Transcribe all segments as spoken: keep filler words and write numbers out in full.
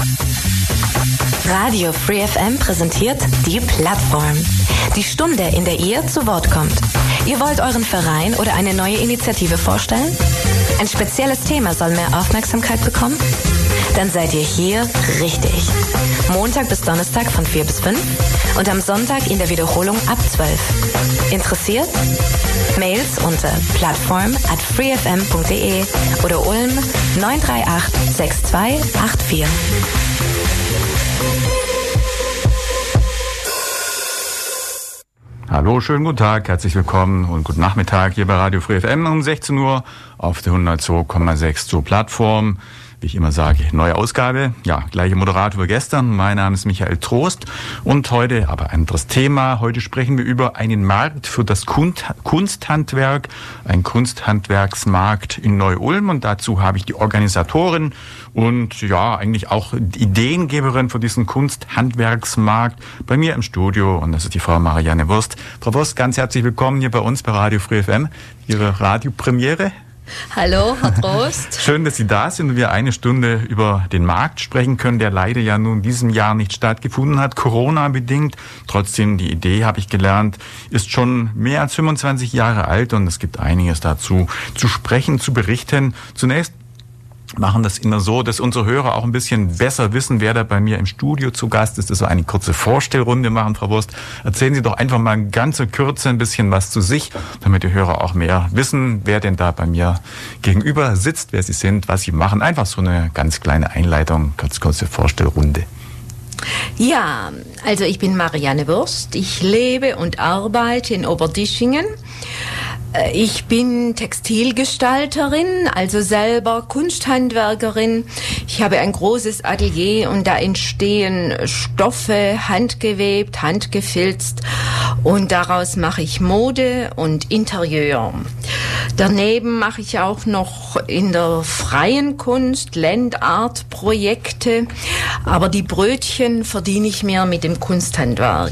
Radio Free F M präsentiert die Plattform. Die Stunde, in der ihr zu Wort kommt. Ihr wollt euren Verein oder eine neue Initiative vorstellen? Ein spezielles Thema soll mehr Aufmerksamkeit bekommen? Dann seid ihr hier richtig. Montag bis Donnerstag von vier bis fünf und am Sonntag in der Wiederholung ab zwölf. Interessiert? Mails unter plattform at freefm punkt de oder Ulm neun drei acht sechs zwei acht vier. Hallo, schönen guten Tag, herzlich willkommen und guten Nachmittag hier bei Radio Free F M um sechzehn Uhr auf der hundertzwei Komma sechs zur Plattform. Wie ich immer sage, neue Ausgabe. Ja, gleiche Moderator wie gestern. Mein Name ist Michael Trost und heute aber ein anderes Thema. Heute sprechen wir über einen Markt für das Kunsthandwerk, ein Kunsthandwerksmarkt in Neu-Ulm, und dazu habe ich die Organisatorin und ja, eigentlich auch die Ideengeberin für diesen Kunsthandwerksmarkt bei mir im Studio, und das ist die Frau Marianne Wurst. Frau Wurst, ganz herzlich willkommen hier bei uns bei Radio Free F M. Ihre Radiopremiere. Hallo, Herr Trost. Schön, dass Sie da sind und wir eine Stunde über den Markt sprechen können, der leider ja nun in diesem Jahr nicht stattgefunden hat, Corona-bedingt. Trotzdem, die Idee, habe ich gelernt, ist schon mehr als fünfundzwanzig Jahre alt, und es gibt einiges dazu zu sprechen, zu berichten. Zunächst machen das immer so, dass unsere Hörer auch ein bisschen besser wissen, wer da bei mir im Studio zu Gast ist, dass wir eine kurze Vorstellrunde machen. Frau Wurst, erzählen Sie doch einfach mal ganz in Kürze ein bisschen was zu sich, damit die Hörer auch mehr wissen, wer denn da bei mir gegenüber sitzt, wer Sie sind, was Sie machen. Einfach so eine ganz kleine Einleitung, ganz kurze Vorstellrunde. Ja, also ich bin Marianne Wurst. Ich lebe und arbeite in Oberdischingen. Ich bin Textilgestalterin, also selber Kunsthandwerkerin. Ich habe ein großes Atelier und da entstehen Stoffe, handgewebt, handgefilzt, und daraus mache ich Mode und Interieur. Daneben mache ich auch noch in der freien Kunst Landart-Projekte, aber die Brötchen verdiene ich mir mit dem Kunsthandwerk.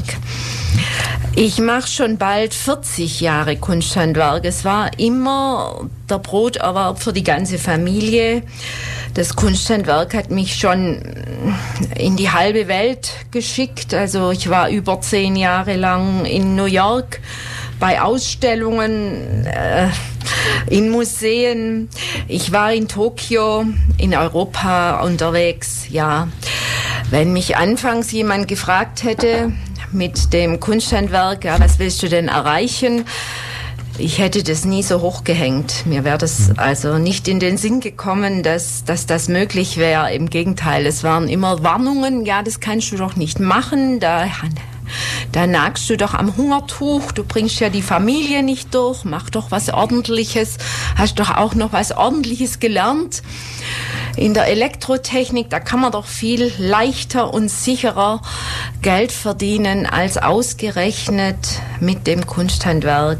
Ich mache schon bald vierzig Jahre Kunsthandwerk. Es war immer der Broterwerb für die ganze Familie. Das Kunsthandwerk hat mich schon in die halbe Welt geschickt. Also ich war über zehn Jahre lang in New York bei Ausstellungen, äh, in Museen. Ich war in Tokio, in Europa unterwegs. Ja, wenn mich anfangs jemand gefragt hätte mit dem Kunsthandwerk, ja, was willst du denn erreichen? Ich hätte das nie so hochgehängt. Mir wäre das also nicht in den Sinn gekommen, dass, dass das möglich wäre. Im Gegenteil, es waren immer Warnungen, ja, das kannst du doch nicht machen, da, da nagst du doch am Hungertuch, du bringst ja die Familie nicht durch, mach doch was Ordentliches, hast doch auch noch was Ordentliches gelernt. In der Elektrotechnik, da kann man doch viel leichter und sicherer Geld verdienen als ausgerechnet mit dem Kunsthandwerk.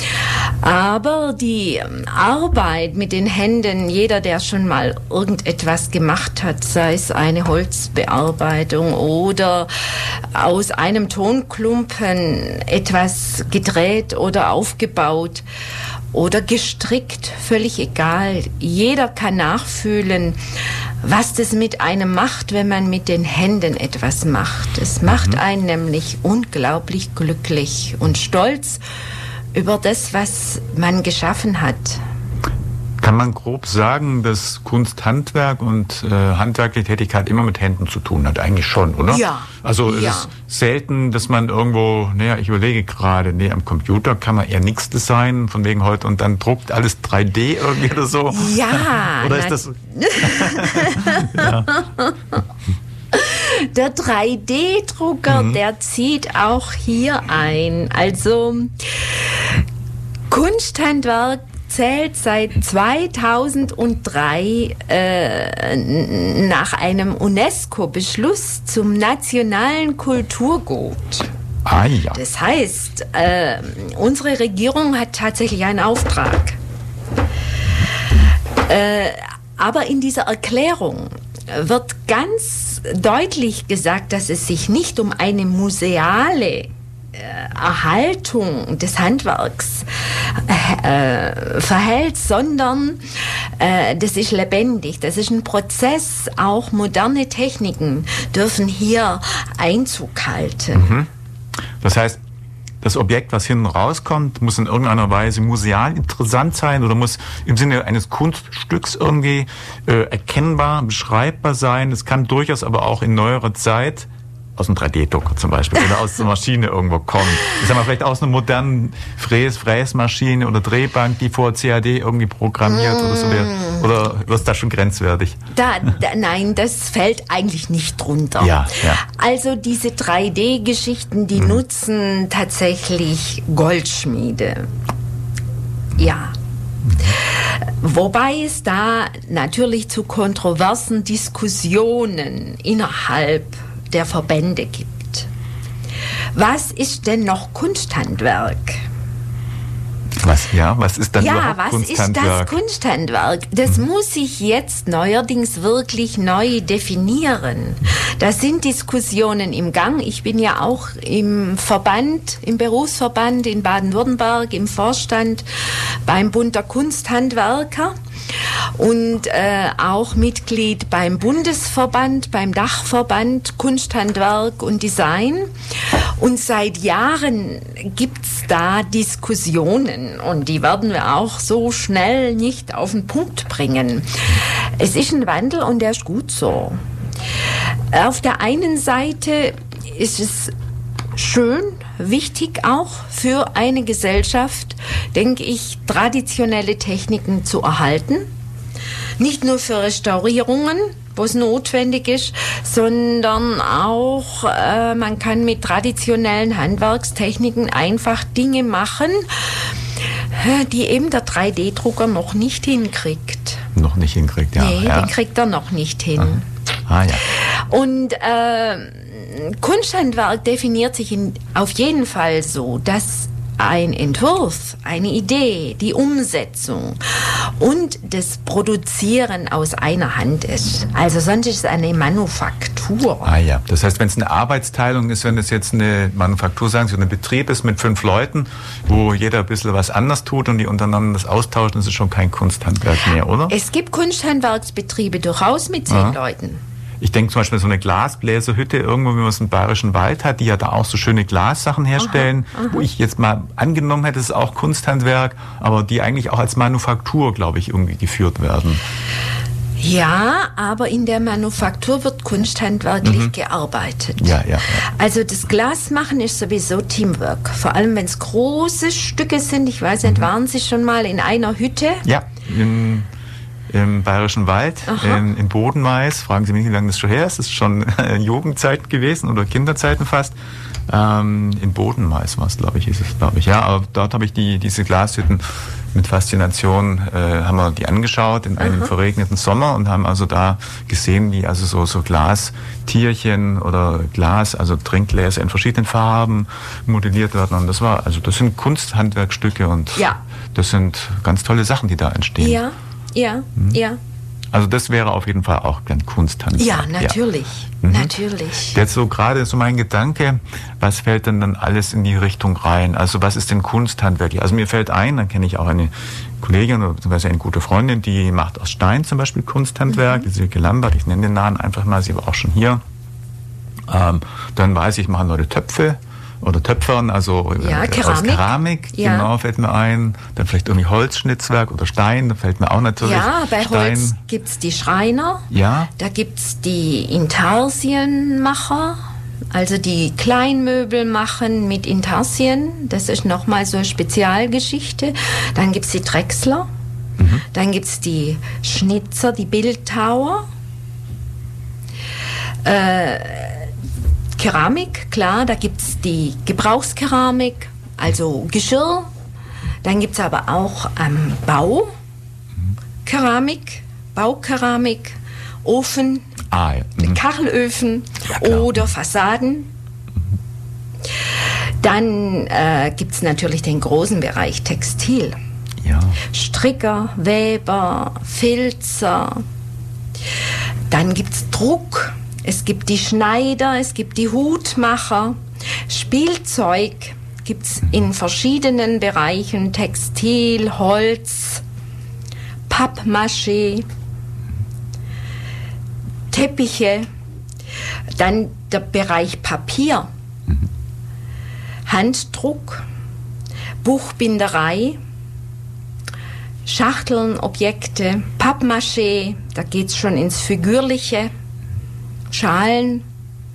Aber die Arbeit mit den Händen, jeder, der schon mal irgendetwas gemacht hat, sei es eine Holzbearbeitung oder aus einem Tonklumpen etwas gedreht oder aufgebaut oder gestrickt, völlig egal. Jeder kann nachfühlen, was das mit einem macht, wenn man mit den Händen etwas macht. Es macht einen nämlich unglaublich glücklich und stolz über das, was man geschaffen hat. Kann man grob sagen, dass Kunsthandwerk und äh, handwerkliche Tätigkeit immer mit Händen zu tun hat? Eigentlich schon, oder? Ja. Also es ja. ist selten, dass man irgendwo, naja, ich überlege gerade, nee, am Computer kann man eher nichts designen, von wegen heute, und dann druckt alles drei D irgendwie oder so. Ja. Oder ist das... ja. Der drei D Drucker, mhm. der zieht auch hier ein. Also Kunsthandwerk zählt seit zweitausenddrei äh, nach einem UNESCO-Beschluss zum nationalen Kulturgut. Ah, ja. Das heißt, äh, unsere Regierung hat tatsächlich einen Auftrag. Äh, aber in dieser Erklärung wird ganz deutlich gesagt, dass es sich nicht um eine museale Erhaltung des Handwerks äh, verhält, sondern äh, das ist lebendig, das ist ein Prozess, auch moderne Techniken dürfen hier Einzug halten. Mhm. Das heißt, das Objekt, was hinten rauskommt, muss in irgendeiner Weise museal interessant sein oder muss im Sinne eines Kunststücks irgendwie äh, erkennbar, beschreibbar sein. Es kann durchaus aber auch in neuerer Zeit aus einem drei D-Drucker zum Beispiel oder aus der Maschine irgendwo kommen. Ich sag mal, vielleicht aus einer modernen Fräs, Fräsmaschine oder Drehbank, die vor C A D irgendwie programmiert mm. oder so. Oder wird es da schon grenzwertig? Da, da, nein, das fällt eigentlich nicht drunter. Ja, ja. Also diese drei D-Geschichten, die mm. nutzen tatsächlich Goldschmiede. Ja. Wobei es da natürlich zu kontroversen Diskussionen innerhalb der Verbände gibt. Was ist denn noch Kunsthandwerk? Was, ja, was ist dann ja, überhaupt was Kunsthandwerk? ist das Kunsthandwerk? Das mhm. muss sich jetzt neuerdings wirklich neu definieren. Da sind Diskussionen im Gang. Ich bin ja auch im Verband, im Berufsverband in Baden-Württemberg, im Vorstand beim Bund der Kunsthandwerker. Und äh, auch Mitglied beim Bundesverband, beim Dachverband Kunsthandwerk und Design. Und seit Jahren gibt's da Diskussionen und die werden wir auch so schnell nicht auf den Punkt bringen. Es ist ein Wandel und der ist gut so. Auf der einen Seite ist es schön, wichtig auch für eine Gesellschaft, denke ich, traditionelle Techniken zu erhalten. Nicht nur für Restaurierungen, wo es notwendig ist, sondern auch, äh, man kann mit traditionellen Handwerkstechniken einfach Dinge machen, die eben der drei D-Drucker noch nicht hinkriegt. Noch nicht hinkriegt, ja. Nee, ja. den kriegt er noch nicht hin. Ah, ja. Und äh, Kunsthandwerk definiert sich in, auf jeden Fall so, dass ein Entwurf, eine Idee, die Umsetzung und das Produzieren aus einer Hand ist. Also sonst ist es eine Manufaktur. Ah ja, das heißt, wenn es eine Arbeitsteilung ist, wenn es jetzt eine Manufaktur, sagen Sie, ein Betrieb ist mit fünf Leuten, wo jeder ein bisschen was anders tut und die untereinander das austauschen, ist es schon kein Kunsthandwerk mehr, oder? Es gibt Kunsthandwerksbetriebe durchaus mit zehn Aha. Leuten. Ich denke zum Beispiel so eine Glasbläserhütte irgendwo, wie man es im Bayerischen Wald hat, die ja da auch so schöne Glassachen herstellen, aha, aha. wo ich jetzt mal angenommen hätte, es ist auch Kunsthandwerk, aber die eigentlich auch als Manufaktur, glaube ich, irgendwie geführt werden. Ja, aber in der Manufaktur wird kunsthandwerklich mhm. gearbeitet. Ja, ja, ja. Also das Glasmachen ist sowieso Teamwork. Vor allem, wenn es große Stücke sind. Ich weiß nicht, mhm. waren Sie schon mal in einer Hütte? Ja, in... im Bayerischen Wald, in, in Bodenmais. Fragen Sie mich, wie lange das schon her ist. Das ist schon Jugendzeit gewesen oder Kinderzeiten fast. Ähm, in Bodenmais war es, glaube ich, ist es, glaube ich. Ja, aber dort habe ich die, diese Glashütten mit Faszination, äh, haben wir die angeschaut in einem Aha. verregneten Sommer und haben also da gesehen, wie also so, so Glastierchen oder Glas, also Trinkgläser in verschiedenen Farben modelliert werden. Und das war, also das sind Kunsthandwerkstücke und ja. das sind ganz tolle Sachen, die da entstehen. Ja. Ja, mhm. ja. Also das wäre auf jeden Fall auch ein Kunsthandwerk. Ja, natürlich, ja. mhm. natürlich. Jetzt so gerade so mein Gedanke, was fällt denn dann alles in die Richtung rein? Also was ist denn Kunsthandwerk? Also mir fällt ein, dann kenne ich auch eine Kollegin oder beziehungsweise eine gute Freundin, die macht aus Stein zum Beispiel Kunsthandwerk, mhm. die Silke Lambert, ich nenne den Namen einfach mal, sie war auch schon hier. Ähm, dann weiß ich, machen Leute Töpfe. Oder Töpfern, also ja, äh, Keramik. aus Keramik, ja. genau, fällt mir ein. Dann vielleicht irgendwie Holzschnitzwerk oder Stein, da fällt mir auch natürlich Ja, bei Stein. Holz gibt's die Schreiner, ja. da gibt's die Intarsienmacher, also die Kleinmöbel machen mit Intarsien, das ist nochmal so eine Spezialgeschichte. Dann gibt's die Drechsler, mhm. dann gibt's die Schnitzer, die Bildhauer, äh, Keramik, klar, da gibt es die Gebrauchskeramik, also Geschirr. Dann gibt es aber auch ähm, Baukeramik, Baukeramik, Ofen, ah, ja. mhm. Kachelöfen ja, oder Fassaden. Mhm. Dann äh, gibt es natürlich den großen Bereich Textil. Ja. Stricker, Weber, Filzer. Dann gibt es Druck. Es gibt die Schneider, es gibt die Hutmacher, Spielzeug gibt es in verschiedenen Bereichen, Textil, Holz, Pappmaché, Teppiche, dann der Bereich Papier, mhm. Handdruck, Buchbinderei, Schachteln, Objekte, Pappmaché, da geht es schon ins Figürliche, Schalen,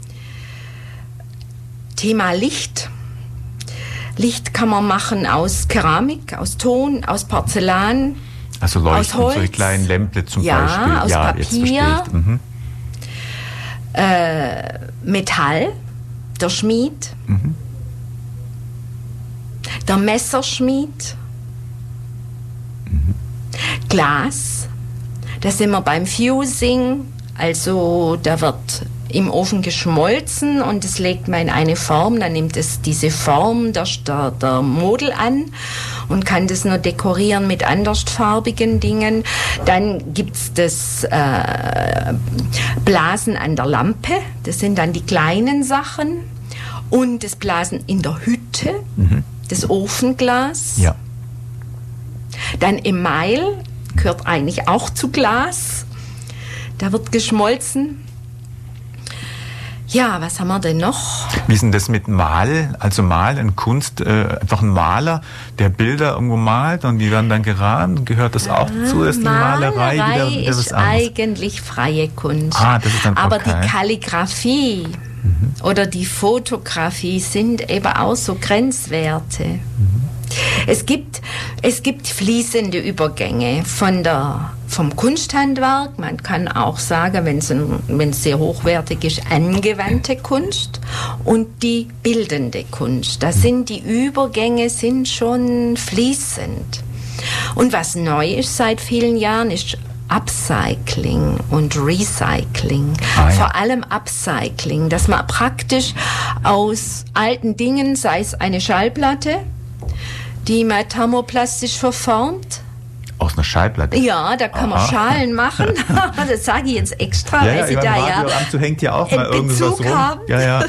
Thema Licht. Licht kann man machen aus Keramik, aus Ton, aus Porzellan, also Leuchten, aus Holz. So kleinen Lämple zum ja, Beispiel. Aus ja, Papier, jetzt verstehe ich. Mhm. Äh, Metall, der Schmied, mhm. der Messerschmied, mhm. Glas, da sind wir beim Fusing, also da wird im Ofen geschmolzen und es legt man in eine Form, dann nimmt es diese Form der, der, der Model an und kann das nur dekorieren mit andersfarbigen Dingen. Dann gibt es das äh, Blasen an der Lampe, das sind dann die kleinen Sachen, und das Blasen in der Hütte, mhm. das Ofenglas. Ja. Dann Email gehört eigentlich auch zu Glas, da wird geschmolzen. Ja, was haben wir denn noch? Wie ist denn das mit Mal? Also Malen, Kunst, äh, einfach ein Maler, der Bilder irgendwo malt und die werden dann gerahmt. Gehört das auch ah, zu, dass die Malerei, Malerei wieder, wieder ist was anderes? Eigentlich freie Kunst. Ah, das ist dann Aber okay. die Kalligraphie mhm. oder die Fotografie sind eben auch so Grenzwerte. Mhm. Es gibt, es gibt fließende Übergänge von der, vom Kunsthandwerk, man kann auch sagen, wenn es, ein, wenn es sehr hochwertig ist, angewandte Kunst, und die bildende Kunst. Da sind die Übergänge sind schon fließend. Und was neu ist seit vielen Jahren, ist Upcycling und Recycling. Ah, ja. Vor allem Upcycling, dass man praktisch aus alten Dingen, sei es eine Schallplatte, die man thermoplastisch verformt. Aus einer Schallplatte? Ja, da kann Aha. man Schalen machen. Das sage ich jetzt extra, ja, weil ja, sie da ja Radioamt hängt ja auch mal irgendwas Bezug rum. Haben. Ja, ja.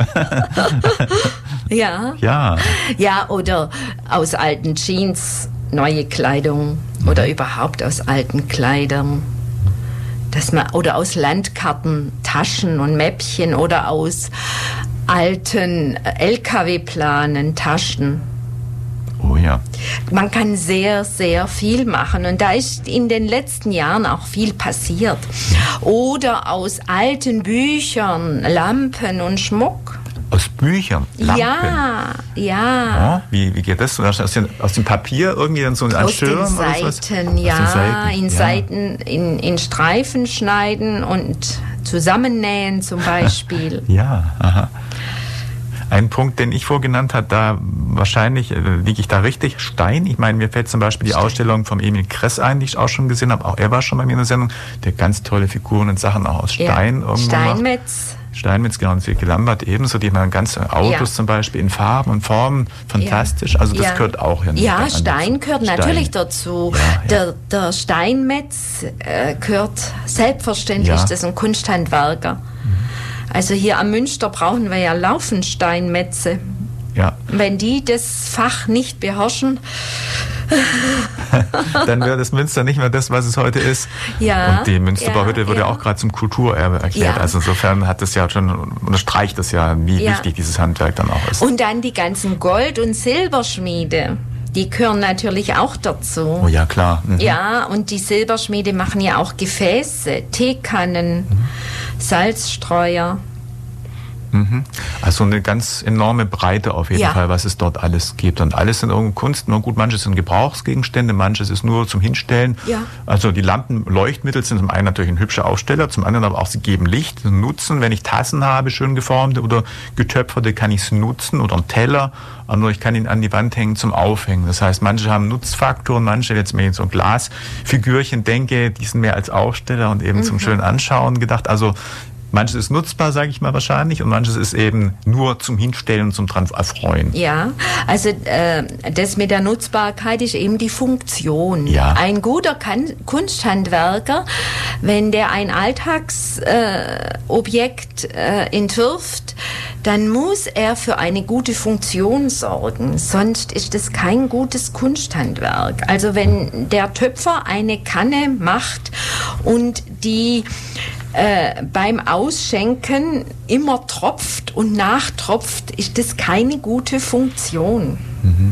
ja. Ja. Ja, oder aus alten Jeans neue Kleidung mhm. oder überhaupt aus alten Kleidern. Dass man, oder aus Landkarten Taschen und Mäppchen oder aus alten L K W-Planen Taschen. Oh ja. Man kann sehr, sehr viel machen, und da ist in den letzten Jahren auch viel passiert. Oder aus alten Büchern Lampen und Schmuck. Aus Büchern? Lampen? Ja, ja. ja wie, wie geht das? Aus, den, aus dem Papier irgendwie dann so ein aus Schirm? Den Seiten, oder sowas? Ja, aus den Seiten, in ja. Seiten, in, in Streifen schneiden und zusammennähen zum Beispiel. Ja, aha. Ein Punkt, den ich vorgenannt habe, da wahrscheinlich äh, liege ich da richtig, Stein. Ich meine, mir fällt zum Beispiel die Stein. Ausstellung vom Emil Kress ein, die ich auch schon gesehen habe. Auch er war schon bei mir in der Sendung, der ganz tolle Figuren und Sachen auch aus Stein ja. irgendwo Steinmetz. macht. Steinmetz, genau, und Silke Lambert ebenso. Die haben ganze Autos ja. zum Beispiel in Farben und Formen, fantastisch. Also das ja. gehört auch ja. Ja, Stein gehört Stein. natürlich dazu. Ja, ja. Der, der Steinmetz äh, gehört, selbstverständlich, ja. das ist ein Kunsthandwerker. Also hier am Münster brauchen wir ja laufend Steinmetze. Ja. Wenn die das Fach nicht beherrschen, dann wäre das Münster nicht mehr das, was es heute ist. Ja, und die Münsterbauhütte ja, wurde ja ja auch gerade zum Kulturerbe erklärt. Ja. Also insofern hat das ja schon, unterstreicht das ja, wie ja. wichtig dieses Handwerk dann auch ist. Und dann die ganzen Gold- und Silberschmiede. Die gehören natürlich auch dazu. Oh ja, klar. Mhm. Ja, und die Silberschmiede machen ja auch Gefäße, Teekannen, mhm. Salzstreuer. Mhm. Also eine ganz enorme Breite auf jeden ja. Fall, was es dort alles gibt. Und alles sind irgendwo Kunst. Nur gut, manches sind Gebrauchsgegenstände, manches ist nur zum Hinstellen. Ja. Also die Lampen, Leuchtmittel sind zum einen natürlich ein hübscher Aufsteller, zum anderen aber auch, sie geben Licht, nutzen. Wenn ich Tassen habe, schön geformte oder getöpferte, kann ich es nutzen, oder einen Teller. Nur ich kann ihn an die Wand hängen zum Aufhängen. Das heißt, manche haben Nutzfaktoren, manche, jetzt wenn ich so ein Glasfigürchen denke, die sind mehr als Aufsteller und eben mhm. zum schönen Anschauen gedacht. Also manches ist nutzbar, sage ich mal wahrscheinlich, und manches ist eben nur zum Hinstellen und zum dran erfreuen. Ja, also äh, das mit der Nutzbarkeit ist eben die Funktion. Ja. Ein guter kan- Kunsthandwerker, wenn der ein Alltagsobjekt äh, äh, entwirft, dann muss er für eine gute Funktion sorgen, sonst ist es kein gutes Kunsthandwerk. Also wenn der Töpfer eine Kanne macht und die äh, beim Ausschenken immer tropft und nachtropft, ist das keine gute Funktion. Mhm.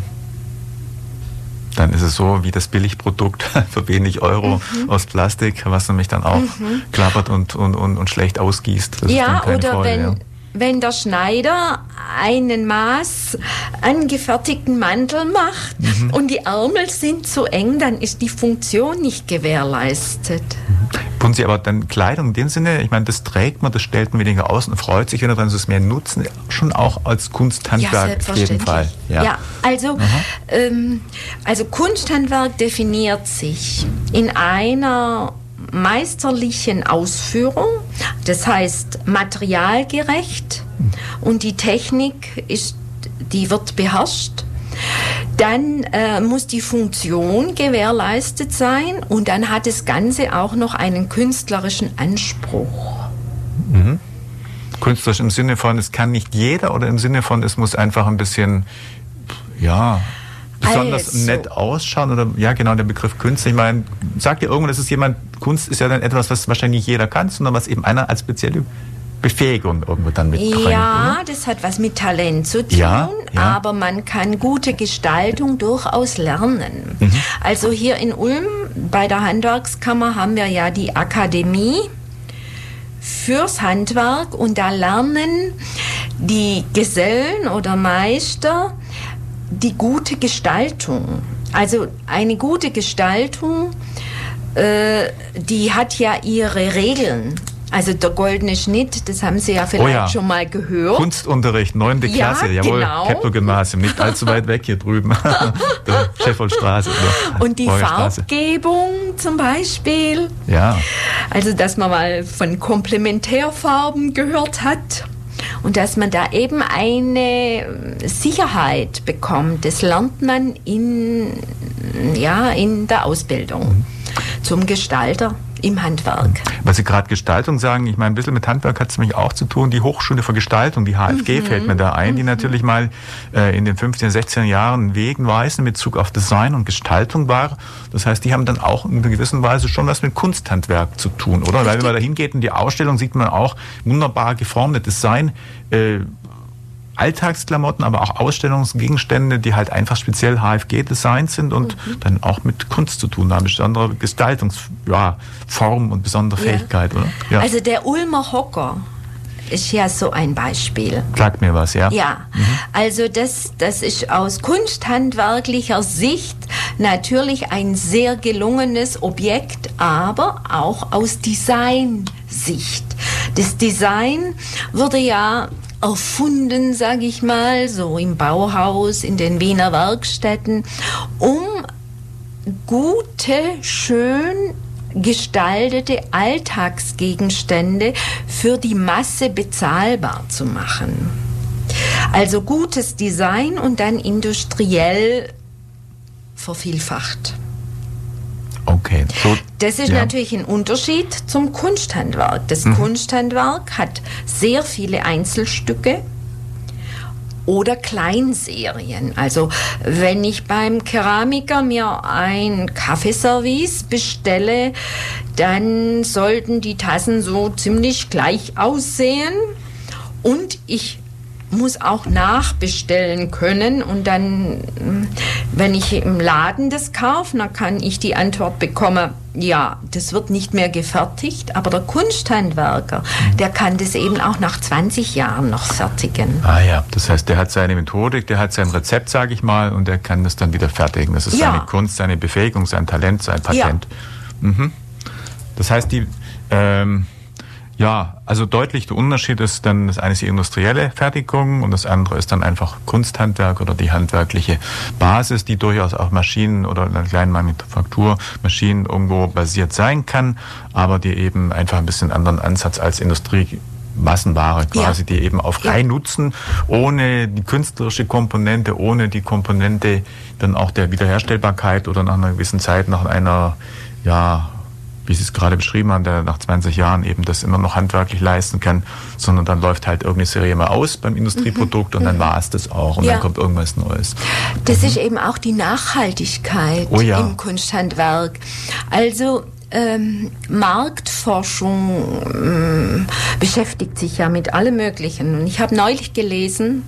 Dann ist es so wie das Billigprodukt für wenig Euro mhm. aus Plastik, was nämlich dann auch mhm. klappert und, und, und, und schlecht ausgießt. Das ja, ist dann keine oder Freude, wenn, ja. wenn der Schneider einen Maß angefertigten Mantel macht mhm. und die Ärmel sind zu eng, dann ist die Funktion nicht gewährleistet. Tun Sie aber dann Kleidung in dem Sinne, ich meine, das trägt man, das stellt man weniger aus und freut sich, wenn er dann so es mehr nutzen, schon auch als Kunsthandwerk ja, auf jeden Fall. Ja, ja also, ähm, also Kunsthandwerk definiert sich in einer meisterlichen Ausführung, das heißt materialgerecht und die Technik ist, die wird beherrscht. Dann äh, muss die Funktion gewährleistet sein und dann hat das Ganze auch noch einen künstlerischen Anspruch. Mhm. Künstlerisch im Sinne von, es kann nicht jeder oder im Sinne von, es muss einfach ein bisschen, ja, besonders also. nett ausschauen oder, ja genau, der Begriff Künstler, ich meine, sagt ja irgendwann, das ist jemand, Kunst ist ja dann etwas, was wahrscheinlich nicht jeder kann, sondern was eben einer als spezielle Befähigung irgendwo dann mitbringt. Ja, oder? Das hat was mit Talent zu tun, ja, ja. aber man kann gute Gestaltung durchaus lernen. Mhm. Also hier in Ulm bei der Handwerkskammer haben wir ja die Akademie fürs Handwerk und da lernen die Gesellen oder Meister die gute Gestaltung. Also eine gute Gestaltung, äh, die hat ja ihre Regeln. Also der goldene Schnitt, das haben Sie ja vielleicht oh ja. schon mal gehört. Kunstunterricht, neunte ja, Klasse, jawohl, genau. Kepler-Gymnasium, nicht allzu weit weg hier drüben, der Scheffelstraße. Und die Farbgebung zum Beispiel, ja. also dass man mal von Komplementärfarben gehört hat und dass man da eben eine Sicherheit bekommt, das lernt man in, ja, in der Ausbildung mhm. zum Gestalter. Im Handwerk. Weil Sie gerade Gestaltung sagen, ich meine, ein bisschen mit Handwerk hat es nämlich auch zu tun. Die Hochschule für Gestaltung, die H F G, mhm. fällt mir da ein, die mhm. natürlich mal äh, in den fünfzehn, sechzehn Jahren Wegenweisen mit Bezug auf Design und Gestaltung war. Das heißt, die haben dann auch in einer gewissen Weise schon was mit Kunsthandwerk zu tun, oder? Richtig. Weil wenn man da hingeht in die Ausstellung, sieht man auch wunderbar geformte Design, äh, Alltagsklamotten, aber auch Ausstellungsgegenstände, die halt einfach speziell H F G-Designs sind und mhm. dann auch mit Kunst zu tun haben, besondere Gestaltungsform ja, und besondere ja. Fähigkeit, oder? Ja. Also der Ulmer Hocker ist ja so ein Beispiel. Sagt mir was, ja. Ja, mhm. also das, das ist aus kunsthandwerklicher Sicht natürlich ein sehr gelungenes Objekt, aber auch aus Designsicht. Das Design wurde ja erfunden, sage ich mal, so im Bauhaus, in den Wiener Werkstätten, um gute, schön gestaltete Alltagsgegenstände für die Masse bezahlbar zu machen. Also gutes Design und dann industriell vervielfacht. Okay. So, das ist ja. natürlich ein Unterschied zum Kunsthandwerk. Das mhm. Kunsthandwerk hat sehr viele Einzelstücke oder Kleinserien. Also wenn ich beim Keramiker mir ein Kaffeeservice bestelle, dann sollten die Tassen so ziemlich gleich aussehen und ich muss auch nachbestellen können und dann, wenn ich im Laden das kaufe, dann kann ich die Antwort bekommen, ja, das wird nicht mehr gefertigt, aber der Kunsthandwerker, mhm. der kann das eben auch nach zwanzig Jahren noch fertigen. Ah ja, das heißt, der hat seine Methodik, der hat sein Rezept, sage ich mal, und der kann das dann wieder fertigen. Das ist ja. seine Kunst, seine Befähigung, sein Talent, sein Patent. Ja. Mhm. Das heißt, die ähm, ja, also deutlich der Unterschied ist dann, das eine ist die industrielle Fertigung und das andere ist dann einfach Kunsthandwerk oder die handwerkliche Basis, die durchaus auf Maschinen oder in einer kleinen Manufakturmaschinen irgendwo basiert sein kann, aber die eben einfach ein bisschen anderen Ansatz als Industriemassenware quasi, ja. die eben auf ja. rein nutzen, ohne die künstlerische Komponente, ohne die Komponente dann auch der Wiederherstellbarkeit oder nach einer gewissen Zeit nach einer, ja, wie Sie es gerade beschrieben haben, der nach zwanzig Jahren eben das immer noch handwerklich leisten kann, sondern dann läuft halt irgendeine Serie mal aus beim Industrieprodukt mhm. und dann war es das auch und ja. dann kommt irgendwas Neues. Das mhm. ist eben auch die Nachhaltigkeit oh ja. im Kunsthandwerk. Also ähm, Marktforschung ähm, beschäftigt sich ja mit allem Möglichen. Und ich habe neulich gelesen,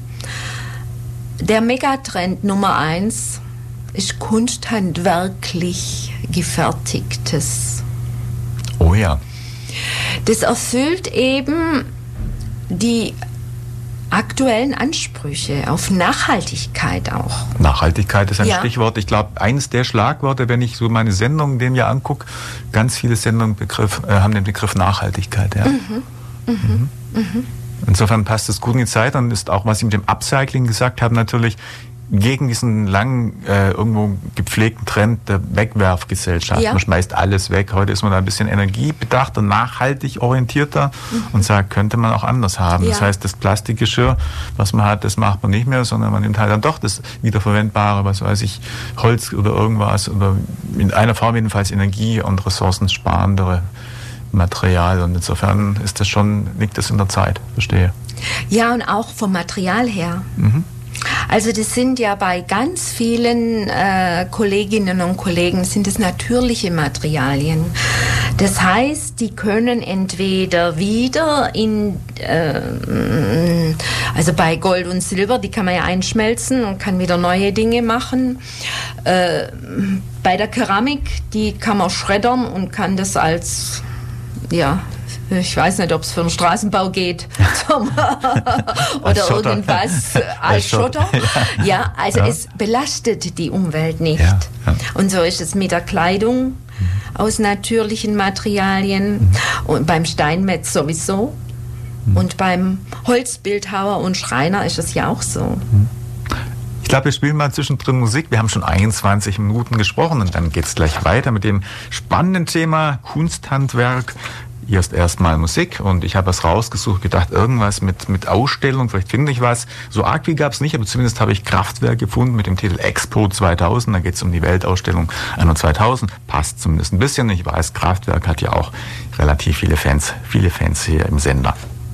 der Megatrend Nummer eins ist kunsthandwerklich gefertigtes. Oh ja. Das erfüllt eben die aktuellen Ansprüche auf Nachhaltigkeit auch. Nachhaltigkeit ist ein ja. Stichwort. Ich glaube, eines der Schlagworte, wenn ich so meine Sendungen dem Jahr angucke, ganz viele Sendungen Begriff, äh, haben den Begriff Nachhaltigkeit. Ja. Mhm. Mhm. Mhm. Mhm. Insofern passt es gut in die Zeit und ist auch, was Sie mit dem Upcycling gesagt haben, natürlich gegen diesen langen, äh, irgendwo gepflegten Trend der Wegwerfgesellschaft. Ja. Man schmeißt alles weg. Heute ist man da ein bisschen energiebedachter, nachhaltig orientierter mhm. und sagt, könnte man auch anders haben. Ja. Das heißt, das Plastikgeschirr, was man hat, das macht man nicht mehr, sondern man nimmt halt dann doch das wiederverwendbare, was weiß ich, Holz oder irgendwas oder in einer Form jedenfalls Energie- und ressourcensparendere Material. Und insofern ist das schon, liegt das in der Zeit. Verstehe. Ja, und auch vom Material her. Mhm. Also das sind ja bei ganz vielen äh, Kolleginnen und Kollegen sind es natürliche Materialien. Das heißt, die können entweder wieder in, äh, also bei Gold und Silber, die kann man ja einschmelzen und kann wieder neue Dinge machen. Äh, bei der Keramik, die kann man schreddern und kann das als, ja, ich weiß nicht, ob es für den Straßenbau geht zum, oder irgendwas als, als Schotter. Ja, ja also ja. es belastet die Umwelt nicht. Ja, ja. Und so ist es mit der Kleidung mhm. aus natürlichen Materialien mhm. und beim Steinmetz sowieso. Mhm. Und beim Holzbildhauer und Schreiner ist es ja auch so. Mhm. Ich glaube, wir spielen mal zwischendrin Musik. Wir haben schon einundzwanzig Minuten gesprochen und dann geht es gleich weiter mit dem spannenden Thema Kunsthandwerk. Erst erstmal Musik und ich habe was rausgesucht, gedacht, irgendwas mit, mit Ausstellung, vielleicht finde ich was. So arg viel gab es nicht, aber zumindest habe ich Kraftwerk gefunden mit dem Titel Expo zweitausend. Da geht es um die Weltausstellung Anno zweitausend. Passt zumindest ein bisschen. Ich weiß, Kraftwerk hat ja auch relativ viele Fans, viele Fans hier im Sender.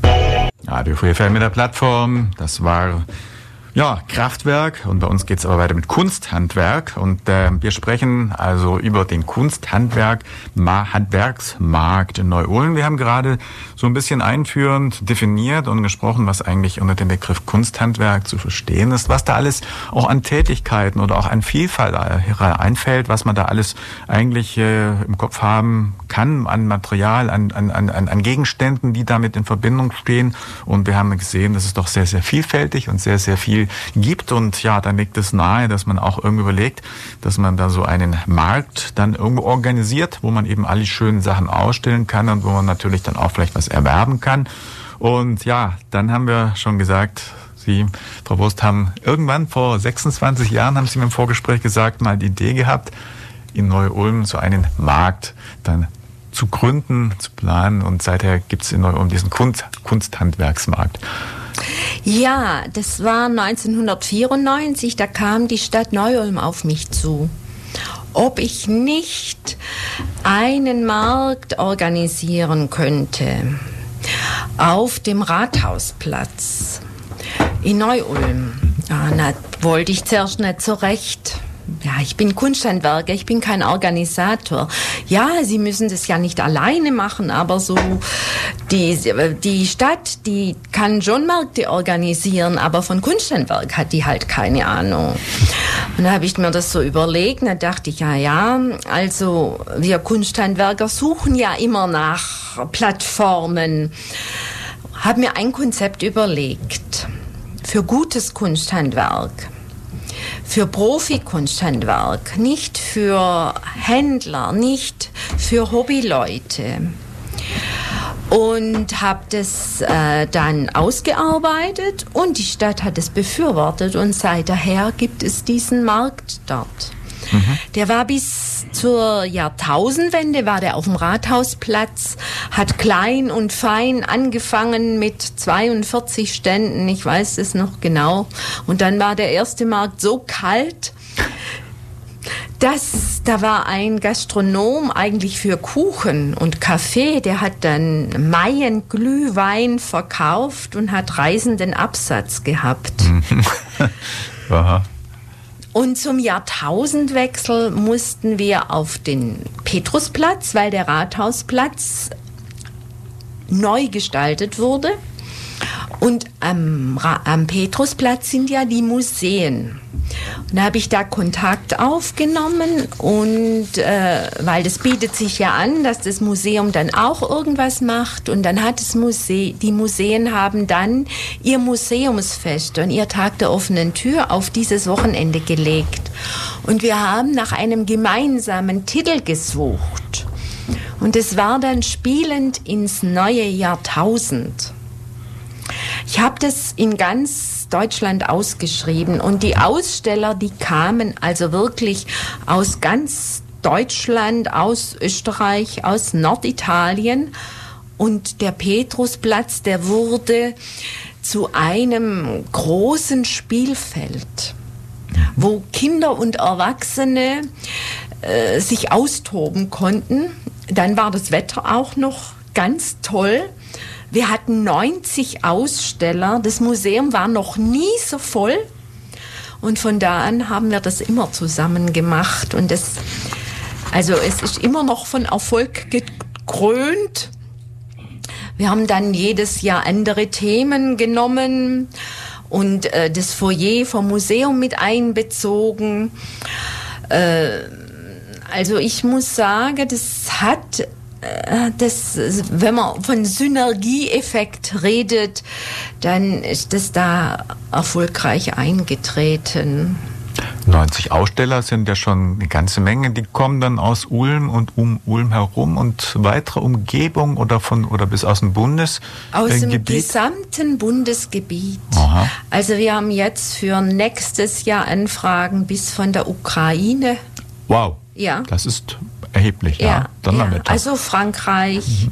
Radio Free F M mit der Plattform. Das war ja, Kraftwerk und bei uns geht's aber weiter mit Kunsthandwerk und äh, wir sprechen also über den Kunsthandwerk Ma- Handwerksmarkt in Neu-Ulm. Wir haben gerade so ein bisschen einführend definiert und gesprochen, was eigentlich unter dem Begriff Kunsthandwerk zu verstehen ist, was da alles auch an Tätigkeiten oder auch an Vielfalt einfällt, was man da alles eigentlich äh, im Kopf haben kann an Material, an, an, an, an Gegenständen, die damit in Verbindung stehen und wir haben gesehen, dass es doch sehr, sehr vielfältig und sehr, sehr viel gibt und ja, dann liegt es nahe, dass man auch irgendwie überlegt, dass man da so einen Markt dann irgendwo organisiert, wo man eben alle schönen Sachen ausstellen kann und wo man natürlich dann auch vielleicht was erwerben kann. Und ja, dann haben wir schon gesagt, Sie, Frau Wurst, haben irgendwann vor sechsundzwanzig Jahren, haben Sie mir im Vorgespräch gesagt, mal die Idee gehabt, in Neu-Ulm so einen Markt dann zu gründen, zu planen und seither gibt es in Neu-Ulm diesen Kunst, Kunsthandwerksmarkt. Ja, das war neunzehnhundertvierundneunzig, da kam die Stadt Neu-Ulm auf mich zu, ob ich nicht einen Markt organisieren könnte auf dem Rathausplatz in Neu-Ulm. Ja, na, wollte ich zuerst nicht so recht. Ja, ich bin Kunsthandwerker, ich bin kein Organisator. Ja, Sie müssen das ja nicht alleine machen, aber so die, die Stadt, die kann schon Märkte organisieren, aber von Kunsthandwerk hat die halt keine Ahnung. Und da habe ich mir das so überlegt, und da dachte ich, ja, ja, also wir Kunsthandwerker suchen ja immer nach Plattformen. Habe mir ein Konzept überlegt für gutes Kunsthandwerk. Für Profi-Kunsthandwerk, nicht für Händler, nicht für Hobbyleute. Und habe das äh, dann ausgearbeitet und die Stadt hat es befürwortet und seither gibt es diesen Markt dort. Mhm. Der war bis zur Jahrtausendwende, war der auf dem Rathausplatz, hat klein und fein angefangen mit zweiundvierzig Ständen, ich weiß es noch genau. Und dann war der erste Markt so kalt, Das, da war ein Gastronom eigentlich für Kuchen und Kaffee, der hat dann Mayen-Glühwein verkauft und hat reißenden Absatz gehabt. Aha. Und zum Jahrtausendwechsel mussten wir auf den Petrusplatz, weil der Rathausplatz neu gestaltet wurde. Und am, am Petrusplatz sind ja die Museen. Und da habe ich da Kontakt aufgenommen und äh, weil das bietet sich ja an, dass das Museum dann auch irgendwas macht und dann hat das Museum, die Museen haben dann ihr Museumsfest und ihr Tag der offenen Tür auf dieses Wochenende gelegt. Und wir haben nach einem gemeinsamen Titel gesucht. Und es war dann Spielend ins neue Jahrtausend. Ich habe das in ganz Deutschland ausgeschrieben und die Aussteller, die kamen also wirklich aus ganz Deutschland, aus Österreich, aus Norditalien und der Petrusplatz, der wurde zu einem großen Spielfeld, wo Kinder und Erwachsene äh, sich austoben konnten. Dann war das Wetter auch noch ganz toll. Wir hatten neunzig Aussteller. Das Museum war noch nie so voll. Und von da an haben wir das immer zusammen gemacht. Und das, also es ist immer noch von Erfolg gekrönt. Wir haben dann jedes Jahr andere Themen genommen und äh, das Foyer vom Museum mit einbezogen. Äh, also ich muss sagen, das hat... Das, wenn man von Synergieeffekt redet, dann ist das da erfolgreich eingetreten. neunzig Aussteller sind ja schon eine ganze Menge. Die kommen dann aus Ulm und um Ulm herum und weitere Umgebung oder von oder bis aus dem Bundesgebiet? Aus dem gesamten Bundesgebiet. Aha. Also wir haben jetzt für nächstes Jahr Anfragen bis von der Ukraine. Wow. Ja. Das ist erheblich, ja. Ja, Donnerwetter. ja. Also Frankreich, mhm.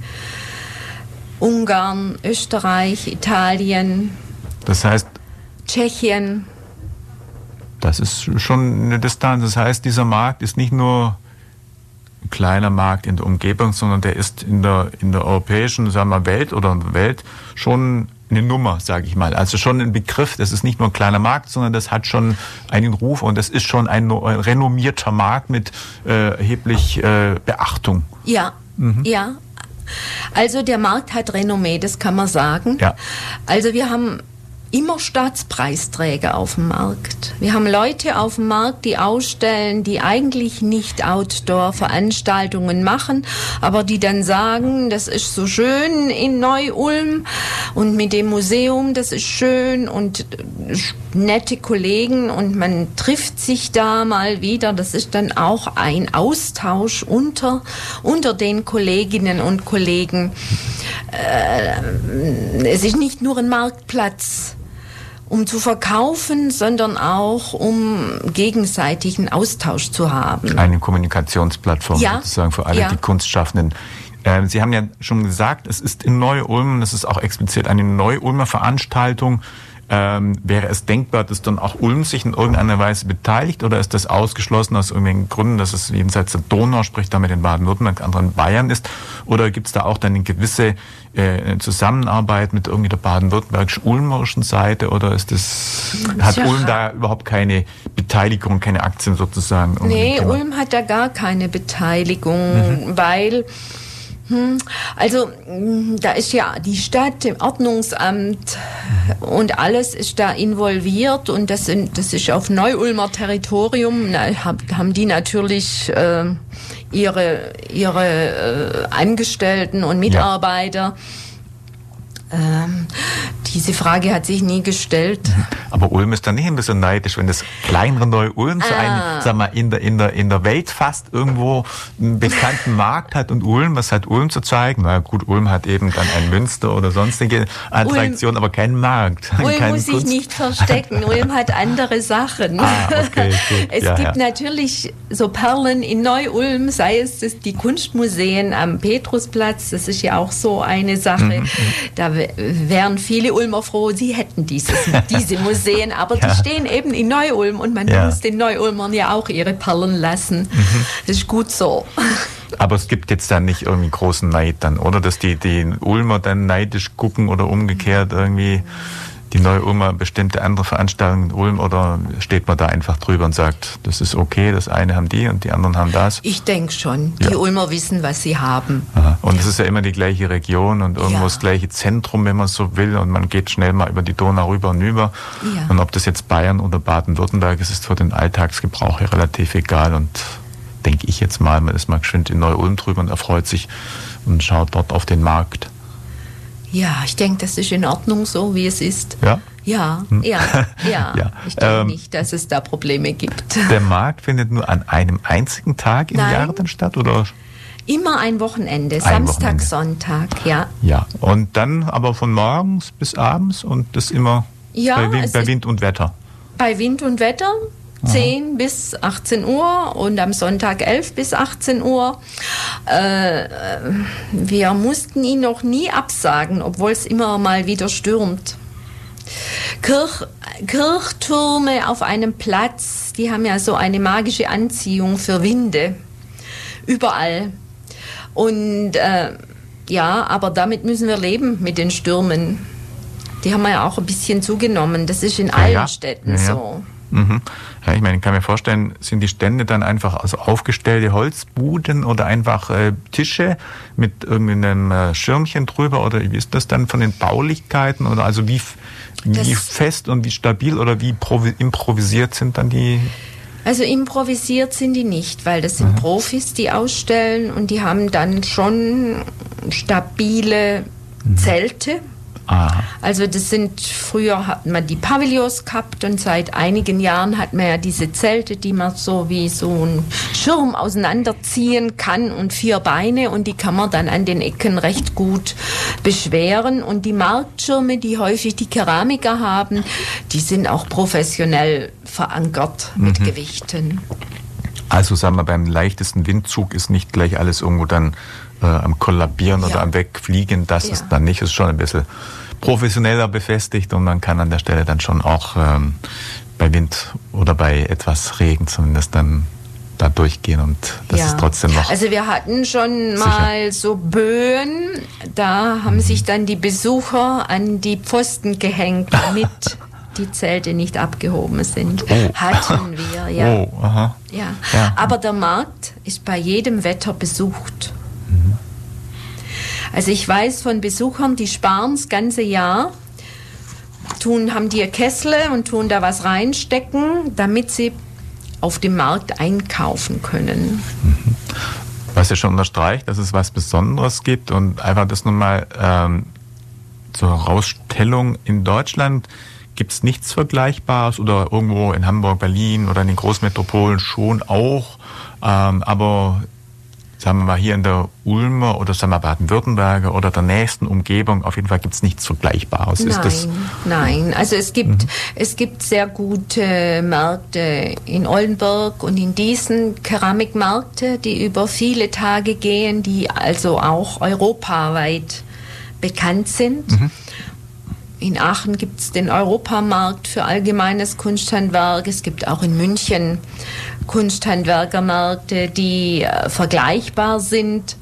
Ungarn, Österreich, Italien. Das heißt, Tschechien. Das ist schon eine Distanz. Das heißt, dieser Markt ist nicht nur ein kleiner Markt in der Umgebung, sondern der ist in der, in der europäischen, sagen wir, Welt oder Welt schon eine Nummer, sage ich mal. Also schon ein Begriff. Das ist nicht nur ein kleiner Markt, sondern das hat schon einen Ruf und das ist schon ein renommierter Markt mit äh, erheblich äh, Beachtung. Ja, mhm. ja. Also der Markt hat Renommee, das kann man sagen. Ja. Also wir haben immer Staatspreisträger auf dem Markt. Wir haben Leute auf dem Markt, die ausstellen, die eigentlich nicht Outdoor-Veranstaltungen machen, aber die dann sagen, das ist so schön in Neu-Ulm und mit dem Museum, das ist schön und nette Kollegen und man trifft sich da mal wieder. Das ist dann auch ein Austausch unter, unter den Kolleginnen und Kollegen. Äh, es ist nicht nur ein Marktplatz, um zu verkaufen, sondern auch um gegenseitigen Austausch zu haben. Eine Kommunikationsplattform ja. sozusagen für alle ja. die Kunstschaffenden. Äh, Sie haben ja schon gesagt, es ist in Neu-Ulm, das ist auch explizit eine Neu-Ulmer Veranstaltung. Ähm, wäre es denkbar, dass dann auch Ulm sich in irgendeiner Weise beteiligt oder ist das ausgeschlossen aus irgendwelchen Gründen, dass es jenseits der Donau, sprich damit in Baden-Württemberg, anderen Bayern ist? Oder gibt es da auch dann eine gewisse äh, Zusammenarbeit mit irgendwie der baden-württembergisch-ulmerischen Seite oder ist das, hat ja. Ulm da überhaupt keine Beteiligung, keine Aktien sozusagen? Nee, Ulm hat da gar keine Beteiligung, mhm. weil also da ist ja die Stadt, im Ordnungsamt und alles ist da involviert und das, sind, das ist auf Neu-Ulmer Territorium, na, haben die natürlich äh, ihre, ihre äh, Angestellten und Mitarbeiter. Ja. Ähm, diese Frage hat sich nie gestellt. Aber Ulm ist dann nicht ein bisschen neidisch, wenn das kleinere Neu-Ulm ah. so einen, sag mal, in der, in der, in der Welt fast irgendwo einen bekannten Markt hat und Ulm, was hat Ulm zu zeigen? Na gut, Ulm hat eben dann ein Münster oder sonstige Attraktionen, aber keinen Markt. Ulm keinen muss sich nicht verstecken. Ulm hat andere Sachen. Ah, okay, gut. Es ja, gibt ja. natürlich so Perlen in Neu-Ulm, sei es die Kunstmuseen am Petrusplatz, das ist ja auch so eine Sache. Mhm. Da wären viele Ulmer froh, sie hätten dieses, diese Museen, aber ja. die stehen eben in Neu-Ulm und man ja. muss den Neu-Ulmern ja auch ihre Perlen lassen. Mhm. Das ist gut so. Aber es gibt jetzt dann nicht irgendwie großen Neid dann, oder? Dass die, die Ulmer dann neidisch gucken oder umgekehrt irgendwie die Neu-Ulmer bestimmte andere Veranstaltungen in Ulm, oder steht man da einfach drüber und sagt, das ist okay, das eine haben die und die anderen haben das? Ich denke schon. Die ja. Ulmer wissen, was sie haben. Aha. Und es ist ja immer die gleiche Region und irgendwo ja. das gleiche Zentrum, wenn man so will, und man geht schnell mal über die Donau rüber und über. Ja. Und ob das jetzt Bayern oder Baden-Württemberg ist, ist für den Alltagsgebrauch ja relativ egal, und denke ich jetzt mal, man ist mal geschwind in Neu-Ulm drüber und erfreut sich und schaut dort auf den Markt. Ja, ich denke, das ist in Ordnung so, wie es ist. Ja? Ja, hm. ja, ja. ja. Ich denke ähm, nicht, dass es da Probleme gibt. Der Markt findet nur an einem einzigen Tag im Nein. Jahr dann statt, oder? Immer ein Wochenende, ein Samstag, Wochenende. Sonntag, ja. Ja, und dann aber von morgens bis abends, und das immer ja, bei, Wind, bei Wind und Wetter? Bei Wind und Wetter. zehn bis achtzehn Uhr und am Sonntag elf bis achtzehn Uhr. Äh, wir mussten ihn noch nie absagen, obwohl es immer mal wieder stürmt. Kirch, Kirchtürme auf einem Platz, die haben ja so eine magische Anziehung für Winde. Überall. Und äh, ja, aber damit müssen wir leben, mit den Stürmen. Die haben ja auch ein bisschen zugenommen. Das ist in ja, allen ja. Städten ja, ja. so. Mhm. Ja, ich meine, ich kann mir vorstellen, sind die Stände dann einfach also aufgestellte Holzbuden oder einfach äh, Tische mit irgendeinem äh, Schirmchen drüber, oder wie ist das dann von den Baulichkeiten, oder also wie, wie fest und wie stabil oder wie provi- improvisiert sind dann die? Also improvisiert sind die nicht, weil das sind mhm. Profis, die ausstellen, und die haben dann schon stabile mhm. Zelte. Aha. Also das sind, früher hat man die Pavillons gehabt, und seit einigen Jahren hat man ja diese Zelte, die man so wie so ein Schirm auseinanderziehen kann, und vier Beine, und die kann man dann an den Ecken recht gut beschweren. Und die Marktschirme, die häufig die Keramiker haben, die sind auch professionell verankert mit mhm. Gewichten. Also sagen wir, beim leichtesten Windzug ist nicht gleich alles irgendwo dann äh, am Kollabieren ja. oder am Wegfliegen. Das ja. ist dann nicht, ist schon ein bisschen professioneller befestigt, und man kann an der Stelle dann schon auch ähm, bei Wind oder bei etwas Regen zumindest dann da durchgehen, und das ja. ist trotzdem noch. Also wir hatten schon sicher. mal so Böen, da haben mhm. sich dann die Besucher an die Pfosten gehängt, damit die Zelte nicht abgehoben sind. Oh. Hatten wir, ja. Oh, aha. Ja. ja. Aber der Markt ist bei jedem Wetter besucht. Mhm. Also ich weiß von Besuchern, die sparen das ganze Jahr, tun, haben die ihr Kessel und tun da was reinstecken, damit sie auf dem Markt einkaufen können. Mhm. Was ja schon unterstreicht, dass es was Besonderes gibt, und einfach das nochmal ähm, zur Herausstellung in Deutschland. Gibt es nichts Vergleichbares, oder irgendwo in Hamburg, Berlin oder in den Großmetropolen schon auch, ähm, aber sagen wir mal hier in der Ulmer oder sagen wir Baden-Württemberger oder der nächsten Umgebung, auf jeden Fall gibt es nichts Vergleichbares. Nein, ist das nein. Also es gibt, mhm. es gibt sehr gute Märkte in Oldenburg und in Diesen, Keramikmärkte, die über viele Tage gehen, die also auch europaweit bekannt sind. Mhm. In Aachen gibt es den Europamarkt für allgemeines Kunsthandwerk. Es gibt auch in München Kunsthandwerkermärkte, die äh, vergleichbar sind.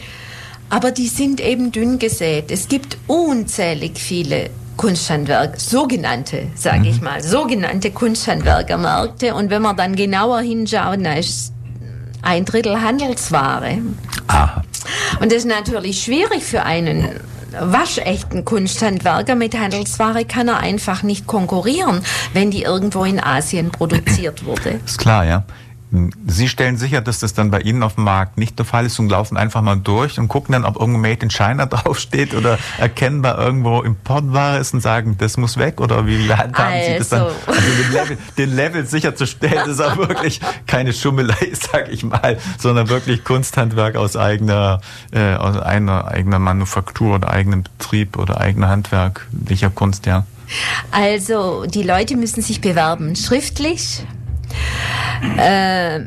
Aber die sind eben dünn gesät. Es gibt unzählig viele Kunsthandwerk, sogenannte, sage mhm. ich mal, sogenannte Kunsthandwerkermärkte. Und wenn man dann genauer hinschaut, dann ist ein Drittel Handelsware. Aha. Und das ist natürlich schwierig für einen waschechten Kunsthandwerker. Mit Handelsware kann er einfach nicht konkurrieren, wenn die irgendwo in Asien produziert wurde. Ist klar, ja. Sie stellen sicher, dass das dann bei Ihnen auf dem Markt nicht der Fall ist, und laufen einfach mal durch und gucken dann, ob irgendwo Made in China draufsteht oder erkennbar irgendwo Importware ist, und sagen, das muss weg, oder wie handhaben also. Sie das dann? Also den Level, den Level sicherzustellen, ist auch wirklich keine Schummelei, sag ich mal, sondern wirklich Kunsthandwerk aus eigener, äh, aus einer eigener Manufaktur oder eigenem Betrieb oder eigener handwerklicher Kunst, ja. Also die Leute müssen sich bewerben, schriftlich. Äh,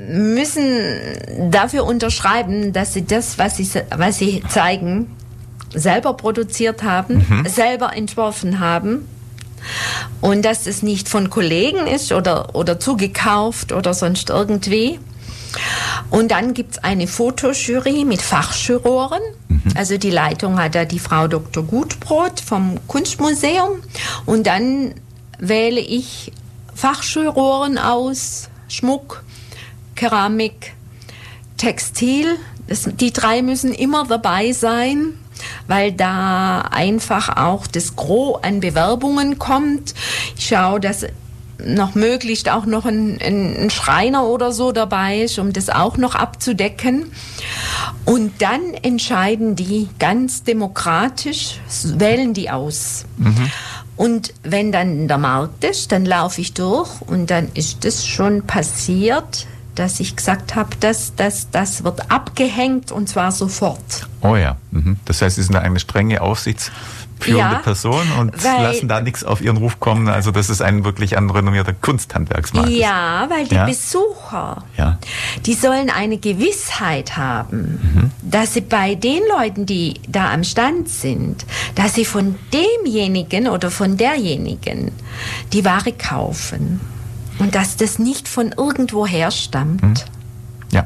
müssen dafür unterschreiben, dass sie das, was sie, was sie zeigen, selber produziert haben, mhm. selber entworfen haben. Und dass es nicht von Kollegen ist oder, oder zugekauft oder sonst irgendwie. Und dann gibt es eine Fotojury mit Fachjuroren. Mhm. Also die Leitung hat da die Frau Doktor Gutbrot vom Kunstmuseum. Und dann wähle ich Fachjuroren aus, Schmuck, Keramik, Textil. Das, die drei müssen immer dabei sein, weil da einfach auch das Gros an Bewerbungen kommt. Ich schaue, dass noch möglichst auch noch ein, ein Schreiner oder so dabei ist, um das auch noch abzudecken. Und dann entscheiden die ganz demokratisch, wählen die aus. Mhm. Und wenn dann der Markt ist, dann laufe ich durch und dann ist das schon passiert, dass ich gesagt habe, das, das, das wird abgehängt und zwar sofort. Oh ja, mhm. Das heißt, Sie sind eine strenge aufsichtsführende ja, Person und weil, lassen da nichts auf Ihren Ruf kommen. Also das ist ein wirklich ein renommierter Kunsthandwerksmarkt. Ja, weil die ja? Besucher, ja. die sollen eine Gewissheit haben, mhm. dass sie bei den Leuten, die da am Stand sind, dass sie von demjenigen oder von derjenigen die Ware kaufen. Und dass das nicht von irgendwoher stammt. Mhm. Ja.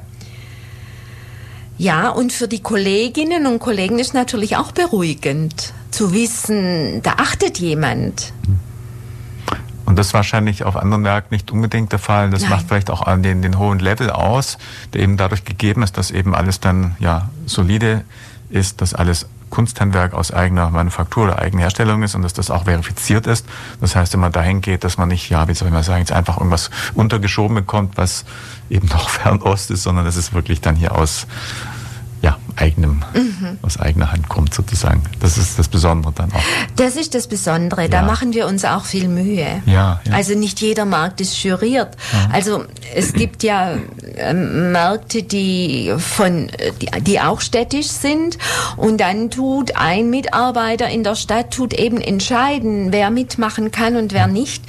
Ja, und für die Kolleginnen und Kollegen ist natürlich auch beruhigend, zu wissen, da achtet jemand. Und das ist wahrscheinlich auf anderen Märkten nicht unbedingt der Fall. Das Nein. macht vielleicht auch an den, den hohen Level aus, der eben dadurch gegeben ist, dass eben alles dann ja solide ist, dass alles Kunsthandwerk aus eigener Manufaktur oder eigener Herstellung ist und dass das auch verifiziert ist. Das heißt, wenn man dahin geht, dass man nicht, ja, wie soll ich mal sagen, jetzt einfach irgendwas untergeschoben bekommt, was eben noch Fernost ist, sondern dass es wirklich dann hier aus ja, eigenem, mhm. aus eigener Hand kommt sozusagen. Das ist das Besondere dann auch. Das ist das Besondere. Ja. Da machen wir uns auch viel Mühe. Ja, ja. Also nicht jeder Markt ist juriert. Ja. Also es gibt ja äh, Märkte, die von, die, die auch städtisch sind und dann tut ein Mitarbeiter in der Stadt tut eben entscheiden, wer mitmachen kann und wer nicht.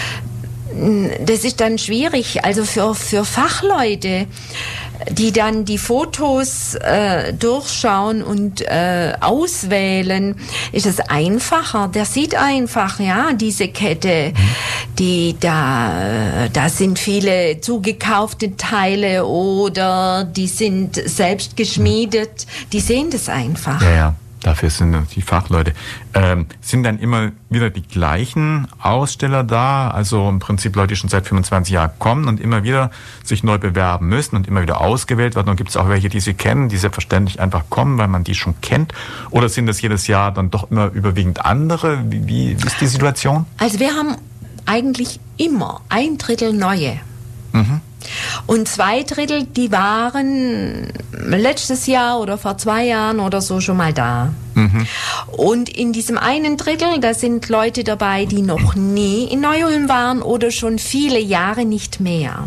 Das ist dann schwierig. Also für, für Fachleute, die dann die Fotos äh, durchschauen und äh, auswählen, ist es einfacher. Der sieht einfach, ja, diese Kette, die da, da sind viele zugekaufte Teile oder die sind selbst geschmiedet. Die sehen das einfach. Ja, ja. Dafür sind die Fachleute. Ähm, sind dann immer wieder die gleichen Aussteller da? Also im Prinzip Leute, die schon seit fünfundzwanzig Jahren kommen und immer wieder sich neu bewerben müssen und immer wieder ausgewählt werden. Und gibt es auch welche, die Sie kennen, die selbstverständlich einfach kommen, weil man die schon kennt? Oder sind das jedes Jahr dann doch immer überwiegend andere? Wie, wie ist die Situation? Also wir haben eigentlich immer ein Drittel neue. Mhm. Und zwei Drittel, die waren letztes Jahr oder vor zwei Jahren oder so schon mal da. Mhm. Und in diesem einen Drittel, da sind Leute dabei, die noch nie in Neu-Ulm waren oder schon viele Jahre nicht mehr.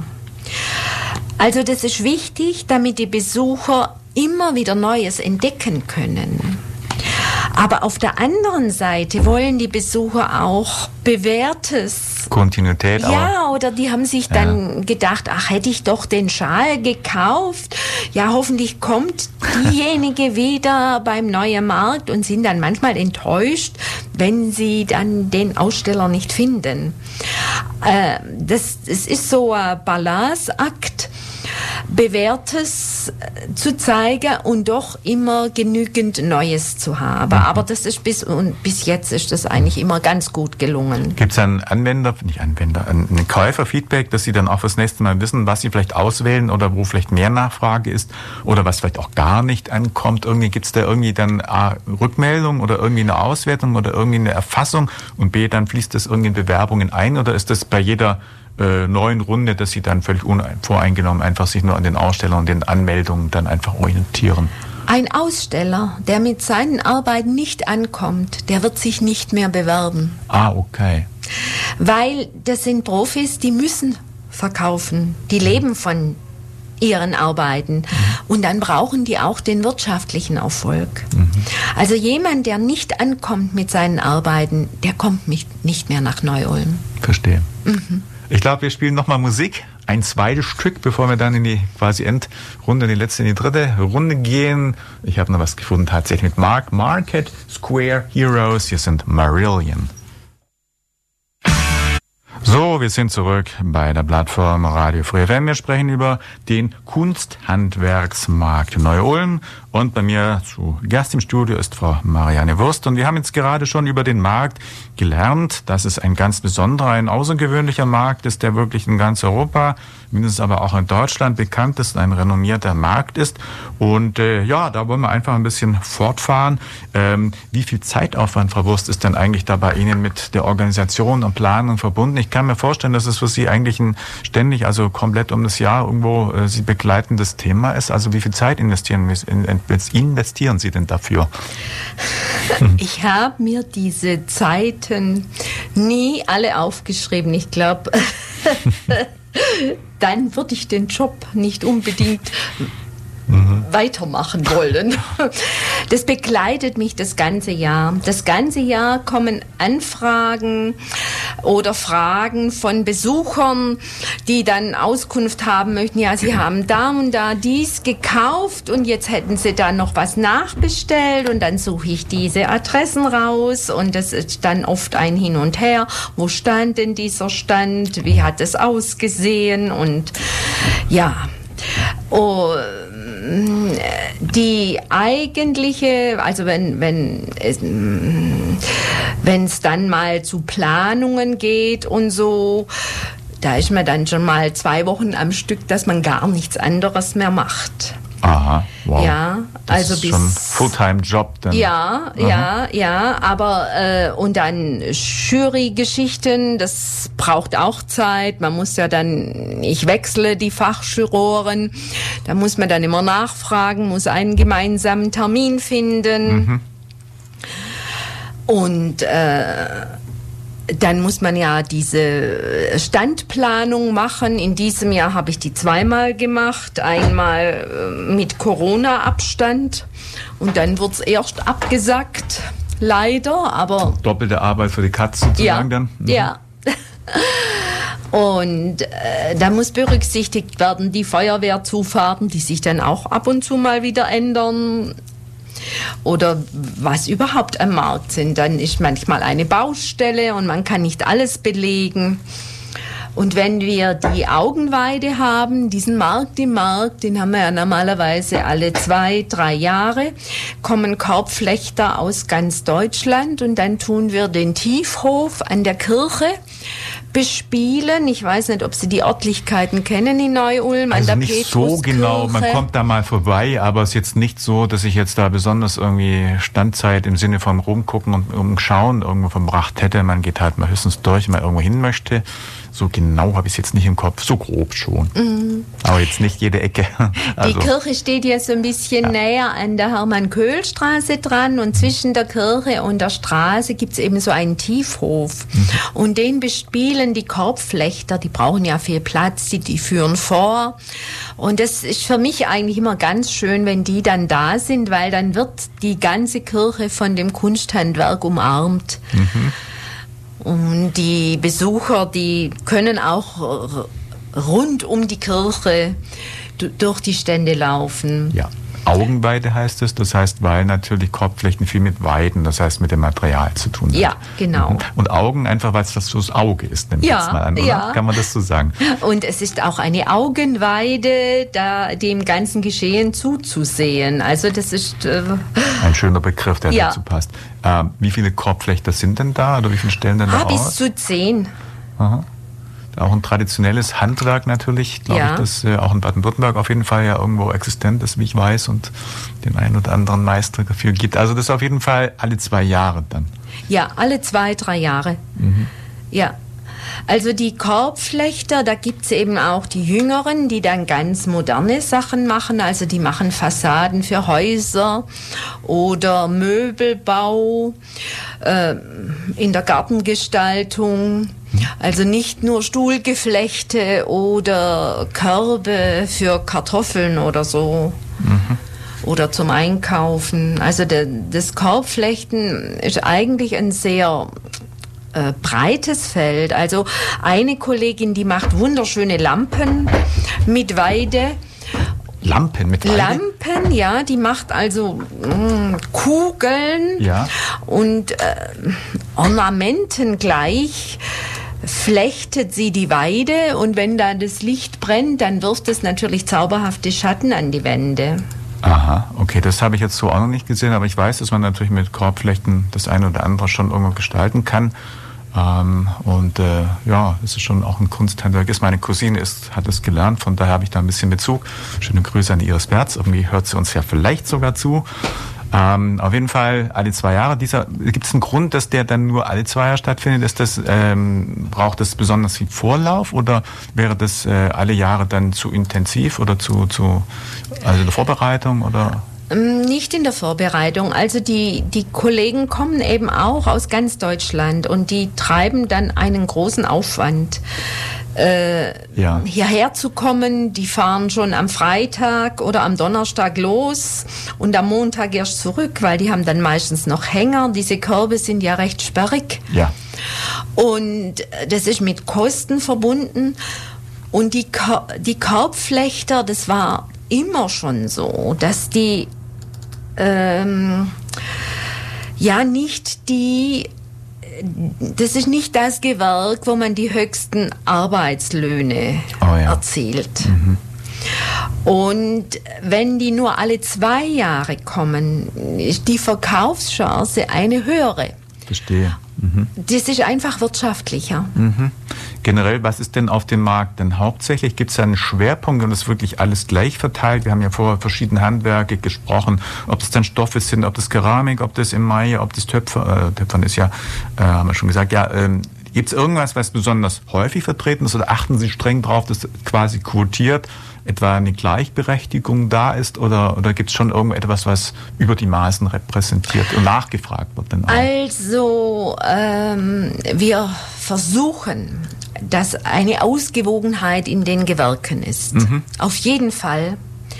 Also das ist wichtig, damit die Besucher immer wieder Neues entdecken können. Aber auf der anderen Seite wollen die Besucher auch Bewährtes. Kontinuität auch. Ja, oder die haben sich dann ja. gedacht, ach, hätte ich doch den Schal gekauft. Ja, hoffentlich kommt diejenige wieder beim neuen Markt und sind dann manchmal enttäuscht, wenn sie dann den Aussteller nicht finden. Äh, das, das ist so ein Balanceakt, Bewährtes zu zeigen und doch immer genügend Neues zu haben. Mhm. Aber das ist bis, und bis jetzt ist das eigentlich immer ganz gut gelungen. Gibt es einen Anwender, nicht Anwender, einen Käuferfeedback, dass Sie dann auch fürs nächste Mal wissen, was Sie vielleicht auswählen oder wo vielleicht mehr Nachfrage ist oder was vielleicht auch gar nicht ankommt? Irgendwie gibt es da irgendwie dann A, Rückmeldung oder irgendwie eine Auswertung oder irgendwie eine Erfassung und B, dann fließt das irgendwie in Bewerbungen ein oder ist das bei jeder Äh, neuen Runde, dass Sie dann völlig unvoreingenommen einfach sich nur an den Ausstellern und den Anmeldungen dann einfach orientieren? Ein Aussteller, der mit seinen Arbeiten nicht ankommt, der wird sich nicht mehr bewerben. Ah, okay. Weil das sind Profis, die müssen verkaufen, die leben von ihren Arbeiten. Mhm. Und dann brauchen die auch den wirtschaftlichen Erfolg. Mhm. Also jemand, der nicht ankommt mit seinen Arbeiten, der kommt nicht, nicht mehr nach Neu-Ulm. Verstehe. Mhm. Ich glaube, wir spielen nochmal Musik ein zweites Stück, bevor wir dann in die quasi Endrunde, in die letzte, in die dritte Runde gehen. Ich habe noch was gefunden, tatsächlich mit Mark Market Square Heroes. Hier sind Marillion. So, wir sind zurück bei der Plattform Radio Free F M. Wir sprechen über den Kunsthandwerksmarkt Neu-Ulm. Und bei mir zu Gast im Studio ist Frau Marianne Wurst. Und wir haben jetzt gerade schon über den Markt gelernt, dass es ein ganz besonderer, ein außergewöhnlicher Markt ist, der wirklich in ganz Europa, mindestens aber auch in Deutschland bekannt ist, ein renommierter Markt ist. Und äh, ja, da wollen wir einfach ein bisschen fortfahren. Ähm, wie viel Zeitaufwand, Frau Wurst, ist denn eigentlich da bei Ihnen mit der Organisation und Planung verbunden? Ich kann mir vorstellen, dass es für Sie eigentlich ein ständig, also komplett um das Jahr irgendwo äh, Sie begleitendes Thema ist. Also wie viel Zeit investieren, investieren Sie denn dafür? Ich habe mir diese Zeiten nie alle aufgeschrieben. Ich glaube, dann würde ich den Job nicht unbedingt Mhm. weitermachen wollen. Das begleitet mich das ganze Jahr. Das ganze Jahr kommen Anfragen oder Fragen von Besuchern, die dann Auskunft haben möchten. Ja, sie haben da und da dies gekauft und jetzt hätten sie da noch was nachbestellt und dann suche ich diese Adressen raus und das ist dann oft ein Hin und Her. Wo stand denn dieser Stand? Wie hat es ausgesehen? Und ja, oh, die eigentliche, also wenn wenn es, wenn es dann mal zu Planungen geht und so, da ist man dann schon mal zwei Wochen am Stück, dass man gar nichts anderes mehr macht. Aha, wow. Ja, das also ist bis schon Fulltime-Job dann. Ja, Aha. ja, ja, aber äh, und dann Jury-Geschichten, das braucht auch Zeit. Man muss ja dann, ich wechsle die Fachjuroren, da muss man dann immer nachfragen, muss einen gemeinsamen Termin finden. Mhm. Und äh, dann muss man ja diese Standplanung machen. In diesem Jahr habe ich die zweimal gemacht. Einmal mit Corona-Abstand und dann wird es erst abgesagt, leider. Aber doppelte Arbeit für die Katz sozusagen ja, dann? Mhm. Ja. Und äh, da muss berücksichtigt werden, die Feuerwehrzufahrten, die sich dann auch ab und zu mal wieder ändern. Oder was überhaupt am Markt sind. Dann ist manchmal eine Baustelle und man kann nicht alles belegen. Und wenn wir die Augenweide haben, diesen Markt im Markt, den haben wir ja normalerweise alle zwei, drei Jahre, kommen Korbflechter aus ganz Deutschland und dann tun wir den Tiefhof an der Kirche bespielen. Ich weiß nicht, ob Sie die Örtlichkeiten kennen in Neu-Ulm, also an der nicht so genau, man kommt da mal vorbei, aber es ist jetzt nicht so, dass ich jetzt da besonders irgendwie Standzeit im Sinne von rumgucken und umschauen irgendwo verbracht hätte. Man geht halt mal höchstens durch, wenn man irgendwo hin möchte. So genau habe ich es jetzt nicht im Kopf, so grob schon. Mhm. Aber jetzt nicht jede Ecke. Also, die Kirche steht ja so ein bisschen ja. näher an der Hermann-Köhl-Straße dran und zwischen der Kirche und der Straße gibt es eben so einen Tiefhof. Mhm. Und den bespielen die Korbflechter, die brauchen ja viel Platz, die, die führen vor. Und das ist für mich eigentlich immer ganz schön, wenn die dann da sind, weil dann wird die ganze Kirche von dem Kunsthandwerk umarmt. Mhm. Und die Besucher, die können auch rund um die Kirche durch die Stände laufen. Ja, Augenweide heißt es, das heißt, weil natürlich Korbflechten viel mit Weiden, das heißt mit dem Material zu tun hat. Ja, genau. Und Augen einfach, weil es das fürs Auge ist, nehme ich ja, jetzt mal an, oder? Ja. Kann man das so sagen? Und es ist auch eine Augenweide, da dem ganzen Geschehen zuzusehen. Also das ist äh, ein schöner Begriff, der ja. dazu passt. Ähm, wie viele Korbflechter sind denn da oder wie viele stellen denn da ah, aus? Bis zu zehn. Aha. Auch ein traditionelles Handwerk natürlich, glaube ja. ich, das äh, auch in Baden-Württemberg auf jeden Fall ja irgendwo existent ist, wie ich weiß, und den einen oder anderen Meister dafür gibt. Also das ist auf jeden Fall alle zwei Jahre dann. Ja, alle zwei, drei Jahre. Mhm. Ja. Also die Korbflechter, da gibt's eben auch die Jüngeren, die dann ganz moderne Sachen machen. Also die machen Fassaden für Häuser oder Möbelbau, äh, in der Gartengestaltung. Also nicht nur Stuhlgeflechte oder Körbe für Kartoffeln oder so. Mhm. Oder zum Einkaufen. Also de, das Korbflechten ist eigentlich ein sehr äh, breites Feld. Also eine Kollegin, die macht wunderschöne Lampen mit Weide. Lampen mit Weide? Lampen, ja, die macht also mh, Kugeln ja. und äh, Ornamenten gleich. Flechtet sie die Weide und wenn da das Licht brennt, dann wirft es natürlich zauberhafte Schatten an die Wände. Aha, okay, das habe ich jetzt so auch noch nicht gesehen, aber ich weiß, dass man natürlich mit Korbflechten das eine oder andere schon irgendwo gestalten kann. Ähm, und äh, ja, es ist schon auch ein Kunsthandwerk. Meine Cousine ist, hat es gelernt, von daher habe ich da ein bisschen Bezug. Schöne Grüße an Iris Berz, irgendwie hört sie uns ja vielleicht sogar zu. Ähm, auf jeden Fall alle zwei Jahre. Dieser, gibt es einen Grund, dass der dann nur alle zwei Jahre stattfindet? Ist das, ähm, braucht das besonders viel Vorlauf oder wäre das äh, alle Jahre dann zu intensiv oder zu, zu also eine Vorbereitung oder? Nicht in der Vorbereitung. Also die, die Kollegen kommen eben auch aus ganz Deutschland und die treiben dann einen großen Aufwand. Äh, ja. hierher zu kommen, die fahren schon am Freitag oder am Donnerstag los und am Montag erst zurück, weil die haben dann meistens noch Hänger. Diese Körbe sind ja recht sperrig. Ja. Und das ist mit Kosten verbunden. Und die, die Korbflechter, das war immer schon so, dass die ähm, ja nicht die das ist nicht das Gewerk, wo man die höchsten Arbeitslöhne oh ja. erzielt. Mhm. Und wenn die nur alle zwei Jahre kommen, ist die Verkaufschance eine höhere. Verstehe. Mhm. Das ist einfach wirtschaftlicher. Mhm. Generell, was ist denn auf dem Markt denn hauptsächlich? Gibt es da einen Schwerpunkt und ist wirklich alles gleich verteilt? Wir haben ja vorher verschiedene Handwerke gesprochen, ob das dann Stoffe sind, ob das Keramik, ob das Emaille, ob das Töpfer, äh, Töpfern ist ja, äh, haben wir schon gesagt, ja, ähm, gibt es irgendwas, was besonders häufig vertreten ist oder achten Sie streng drauf, dass quasi quotiert etwa eine Gleichberechtigung da ist oder, oder gibt es schon irgendetwas, was über die Maßen repräsentiert und nachgefragt wird? Denn auch? Also ähm, wir versuchen, dass eine Ausgewogenheit in den Gewerken ist. Mhm. Auf jeden Fall.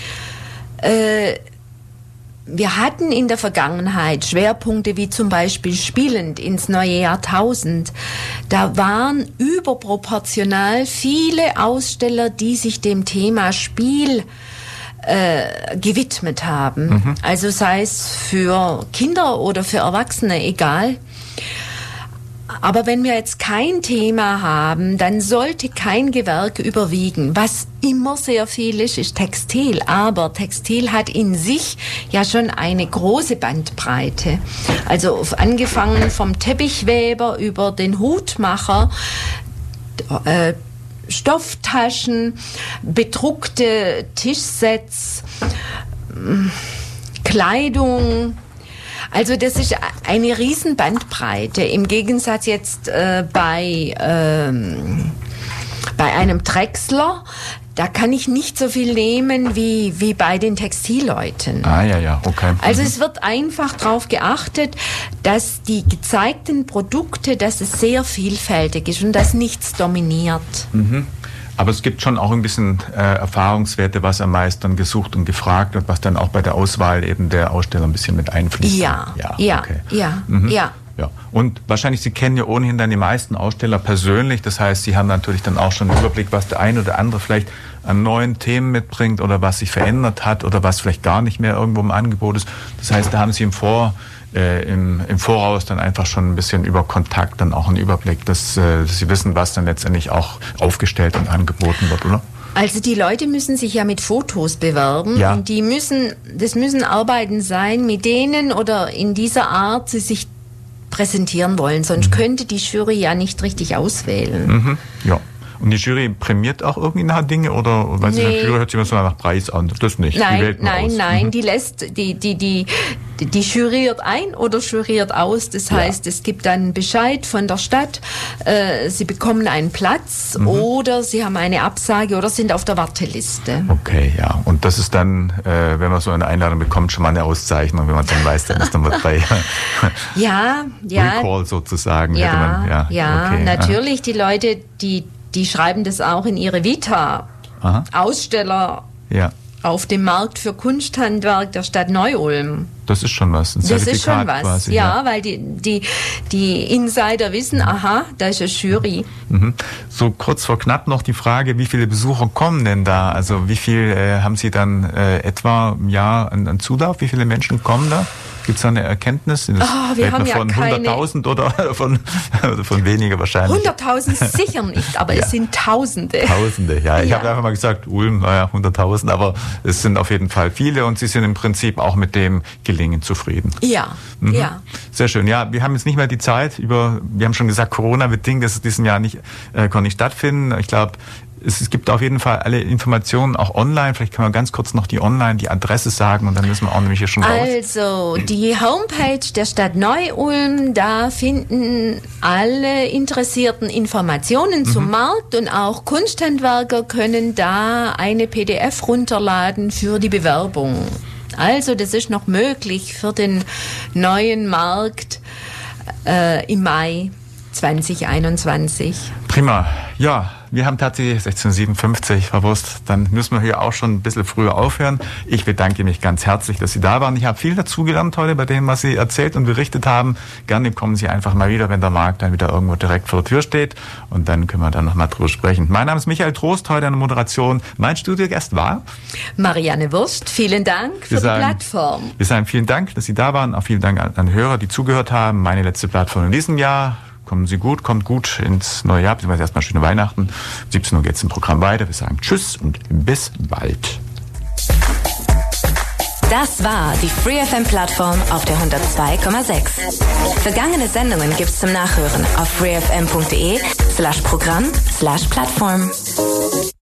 Äh, wir hatten in der Vergangenheit Schwerpunkte wie zum Beispiel Spielend ins neue Jahrtausend. Da waren überproportional viele Aussteller, die sich dem Thema Spiel äh, gewidmet haben. Mhm. Also sei es für Kinder oder für Erwachsene, egal. Aber wenn wir jetzt kein Thema haben, dann sollte kein Gewerk überwiegen. Was immer sehr viel ist, ist Textil. Aber Textil hat in sich ja schon eine große Bandbreite. Also angefangen vom Teppichweber über den Hutmacher, äh, Stofftaschen, bedruckte Tischsets, Kleidung. Also das ist eine riesen Bandbreite. Im Gegensatz jetzt äh, bei, ähm, bei einem Drechsler, da kann ich nicht so viel nehmen wie, wie bei den Textilleuten. Ah, ja, ja, okay. Also mhm. es wird einfach darauf geachtet, dass die gezeigten Produkte, dass es sehr vielfältig ist und dass nichts dominiert. Mhm. Aber es gibt schon auch ein bisschen äh, Erfahrungswerte, was am meisten gesucht und gefragt wird, was dann auch bei der Auswahl eben der Aussteller ein bisschen mit einfließt. Ja, ja, ja, okay. ja, mhm. ja. Ja. Und wahrscheinlich, Sie kennen ja ohnehin dann die meisten Aussteller persönlich. Das heißt, Sie haben natürlich dann auch schon einen Überblick, was der eine oder andere vielleicht an neuen Themen mitbringt oder was sich verändert hat oder was vielleicht gar nicht mehr irgendwo im Angebot ist. Das heißt, da haben Sie im Vor Äh, im, im Voraus dann einfach schon ein bisschen über Kontakt dann auch einen Überblick, dass, äh, dass Sie wissen, was dann letztendlich auch aufgestellt und angeboten wird, oder? Also die Leute müssen sich ja mit Fotos bewerben ja. und die müssen, das müssen Arbeiten sein, mit denen oder in dieser Art sie sich präsentieren wollen, sonst mhm. könnte die Jury ja nicht richtig auswählen. Mhm. Ja. Und die Jury prämiert auch irgendwie nach Dinge oder weil nee. Sie die Jury hört sich immer so nach Preis an, das nicht. Nein, die wählt nein, aus. nein, mhm. die lässt, die, die, die, die juriert ein oder juriert aus. Das heißt, ja. es gibt dann einen Bescheid von der Stadt, äh, sie bekommen einen Platz mhm. oder sie haben eine Absage oder sind auf der Warteliste. Okay, ja. Und das ist dann, äh, wenn man so eine Einladung bekommt, schon mal eine Auszeichnung, wenn man dann weiß, dann ist dann was bei ja, ja. Recall sozusagen. Ja, hätte man, ja, ja okay, natürlich, ja. die Leute, die Die schreiben das auch in ihre Vita. Aha. Aussteller ja. auf dem Markt für Kunsthandwerk der Stadt Neu-Ulm. Das ist schon was, ein das Zertifikat ist schon was, quasi, ja, ja, weil die, die, die Insider wissen, aha, da ist eine Jury. Mhm. So kurz vor knapp noch die Frage, wie viele Besucher kommen denn da? Also wie viel äh, haben Sie dann äh, etwa im Jahr an, an Zulauf? Wie viele Menschen kommen da? Gibt es da eine Erkenntnis? Das oh, wir haben ja von keine hunderttausend oder von, oder von weniger wahrscheinlich? hunderttausend sicher nicht, aber ja. Es sind Tausende. Tausende, ja. Ich ja. habe einfach mal gesagt, Ulm, naja, hunderttausend, aber es sind auf jeden Fall viele und Sie sind im Prinzip auch mit dem Gelingen zufrieden. Ja, mhm. ja. Sehr schön. Ja, wir haben jetzt nicht mehr die Zeit über, wir haben schon gesagt, Corona-bedingt, dass es diesen Jahr nicht, äh, konnte nicht stattfinden. Ich glaube, Es, es gibt auf jeden Fall alle Informationen auch online. Vielleicht kann man ganz kurz noch die Online, die Adresse sagen und dann müssen wir auch nämlich hier schon raus. Also, die Homepage der Stadt Neu-Ulm, da finden alle Interessierten Informationen mhm. zum Markt und auch Kunsthandwerker können da eine P D F runterladen für die Bewerbung. Also, das ist noch möglich für den neuen Markt äh, im Mai zwanzig einundzwanzig. Prima. Ja, wir haben tatsächlich sechzehn Uhr siebenundfünfzig, Frau Wurst. Dann müssen wir hier auch schon ein bisschen früher aufhören. Ich bedanke mich ganz herzlich, dass Sie da waren. Ich habe viel dazugelernt heute bei dem, was Sie erzählt und berichtet haben. Gerne kommen Sie einfach mal wieder, wenn der Markt dann wieder irgendwo direkt vor der Tür steht. Und dann können wir dann nochmal drüber sprechen. Mein Name ist Michael Trost, heute eine Moderation. Mein Studiogast war Marianne Wurst. Vielen Dank für sagen, die Plattform. Wir sagen vielen Dank, dass Sie da waren. Auch vielen Dank an, an Hörer, die zugehört haben. Meine letzte Plattform in diesem Jahr. Kommen Sie gut, kommt gut ins neue Jahr, beziehungsweise erstmal schöne Weihnachten. siebzehn Uhr geht es im Programm weiter. Wir sagen Tschüss und bis bald. Das war die Free F M-Plattform auf der hundertzwei Komma sechs. Vergangene Sendungen gibt's zum Nachhören auf freefm punkt de slash Programm slash Plattform.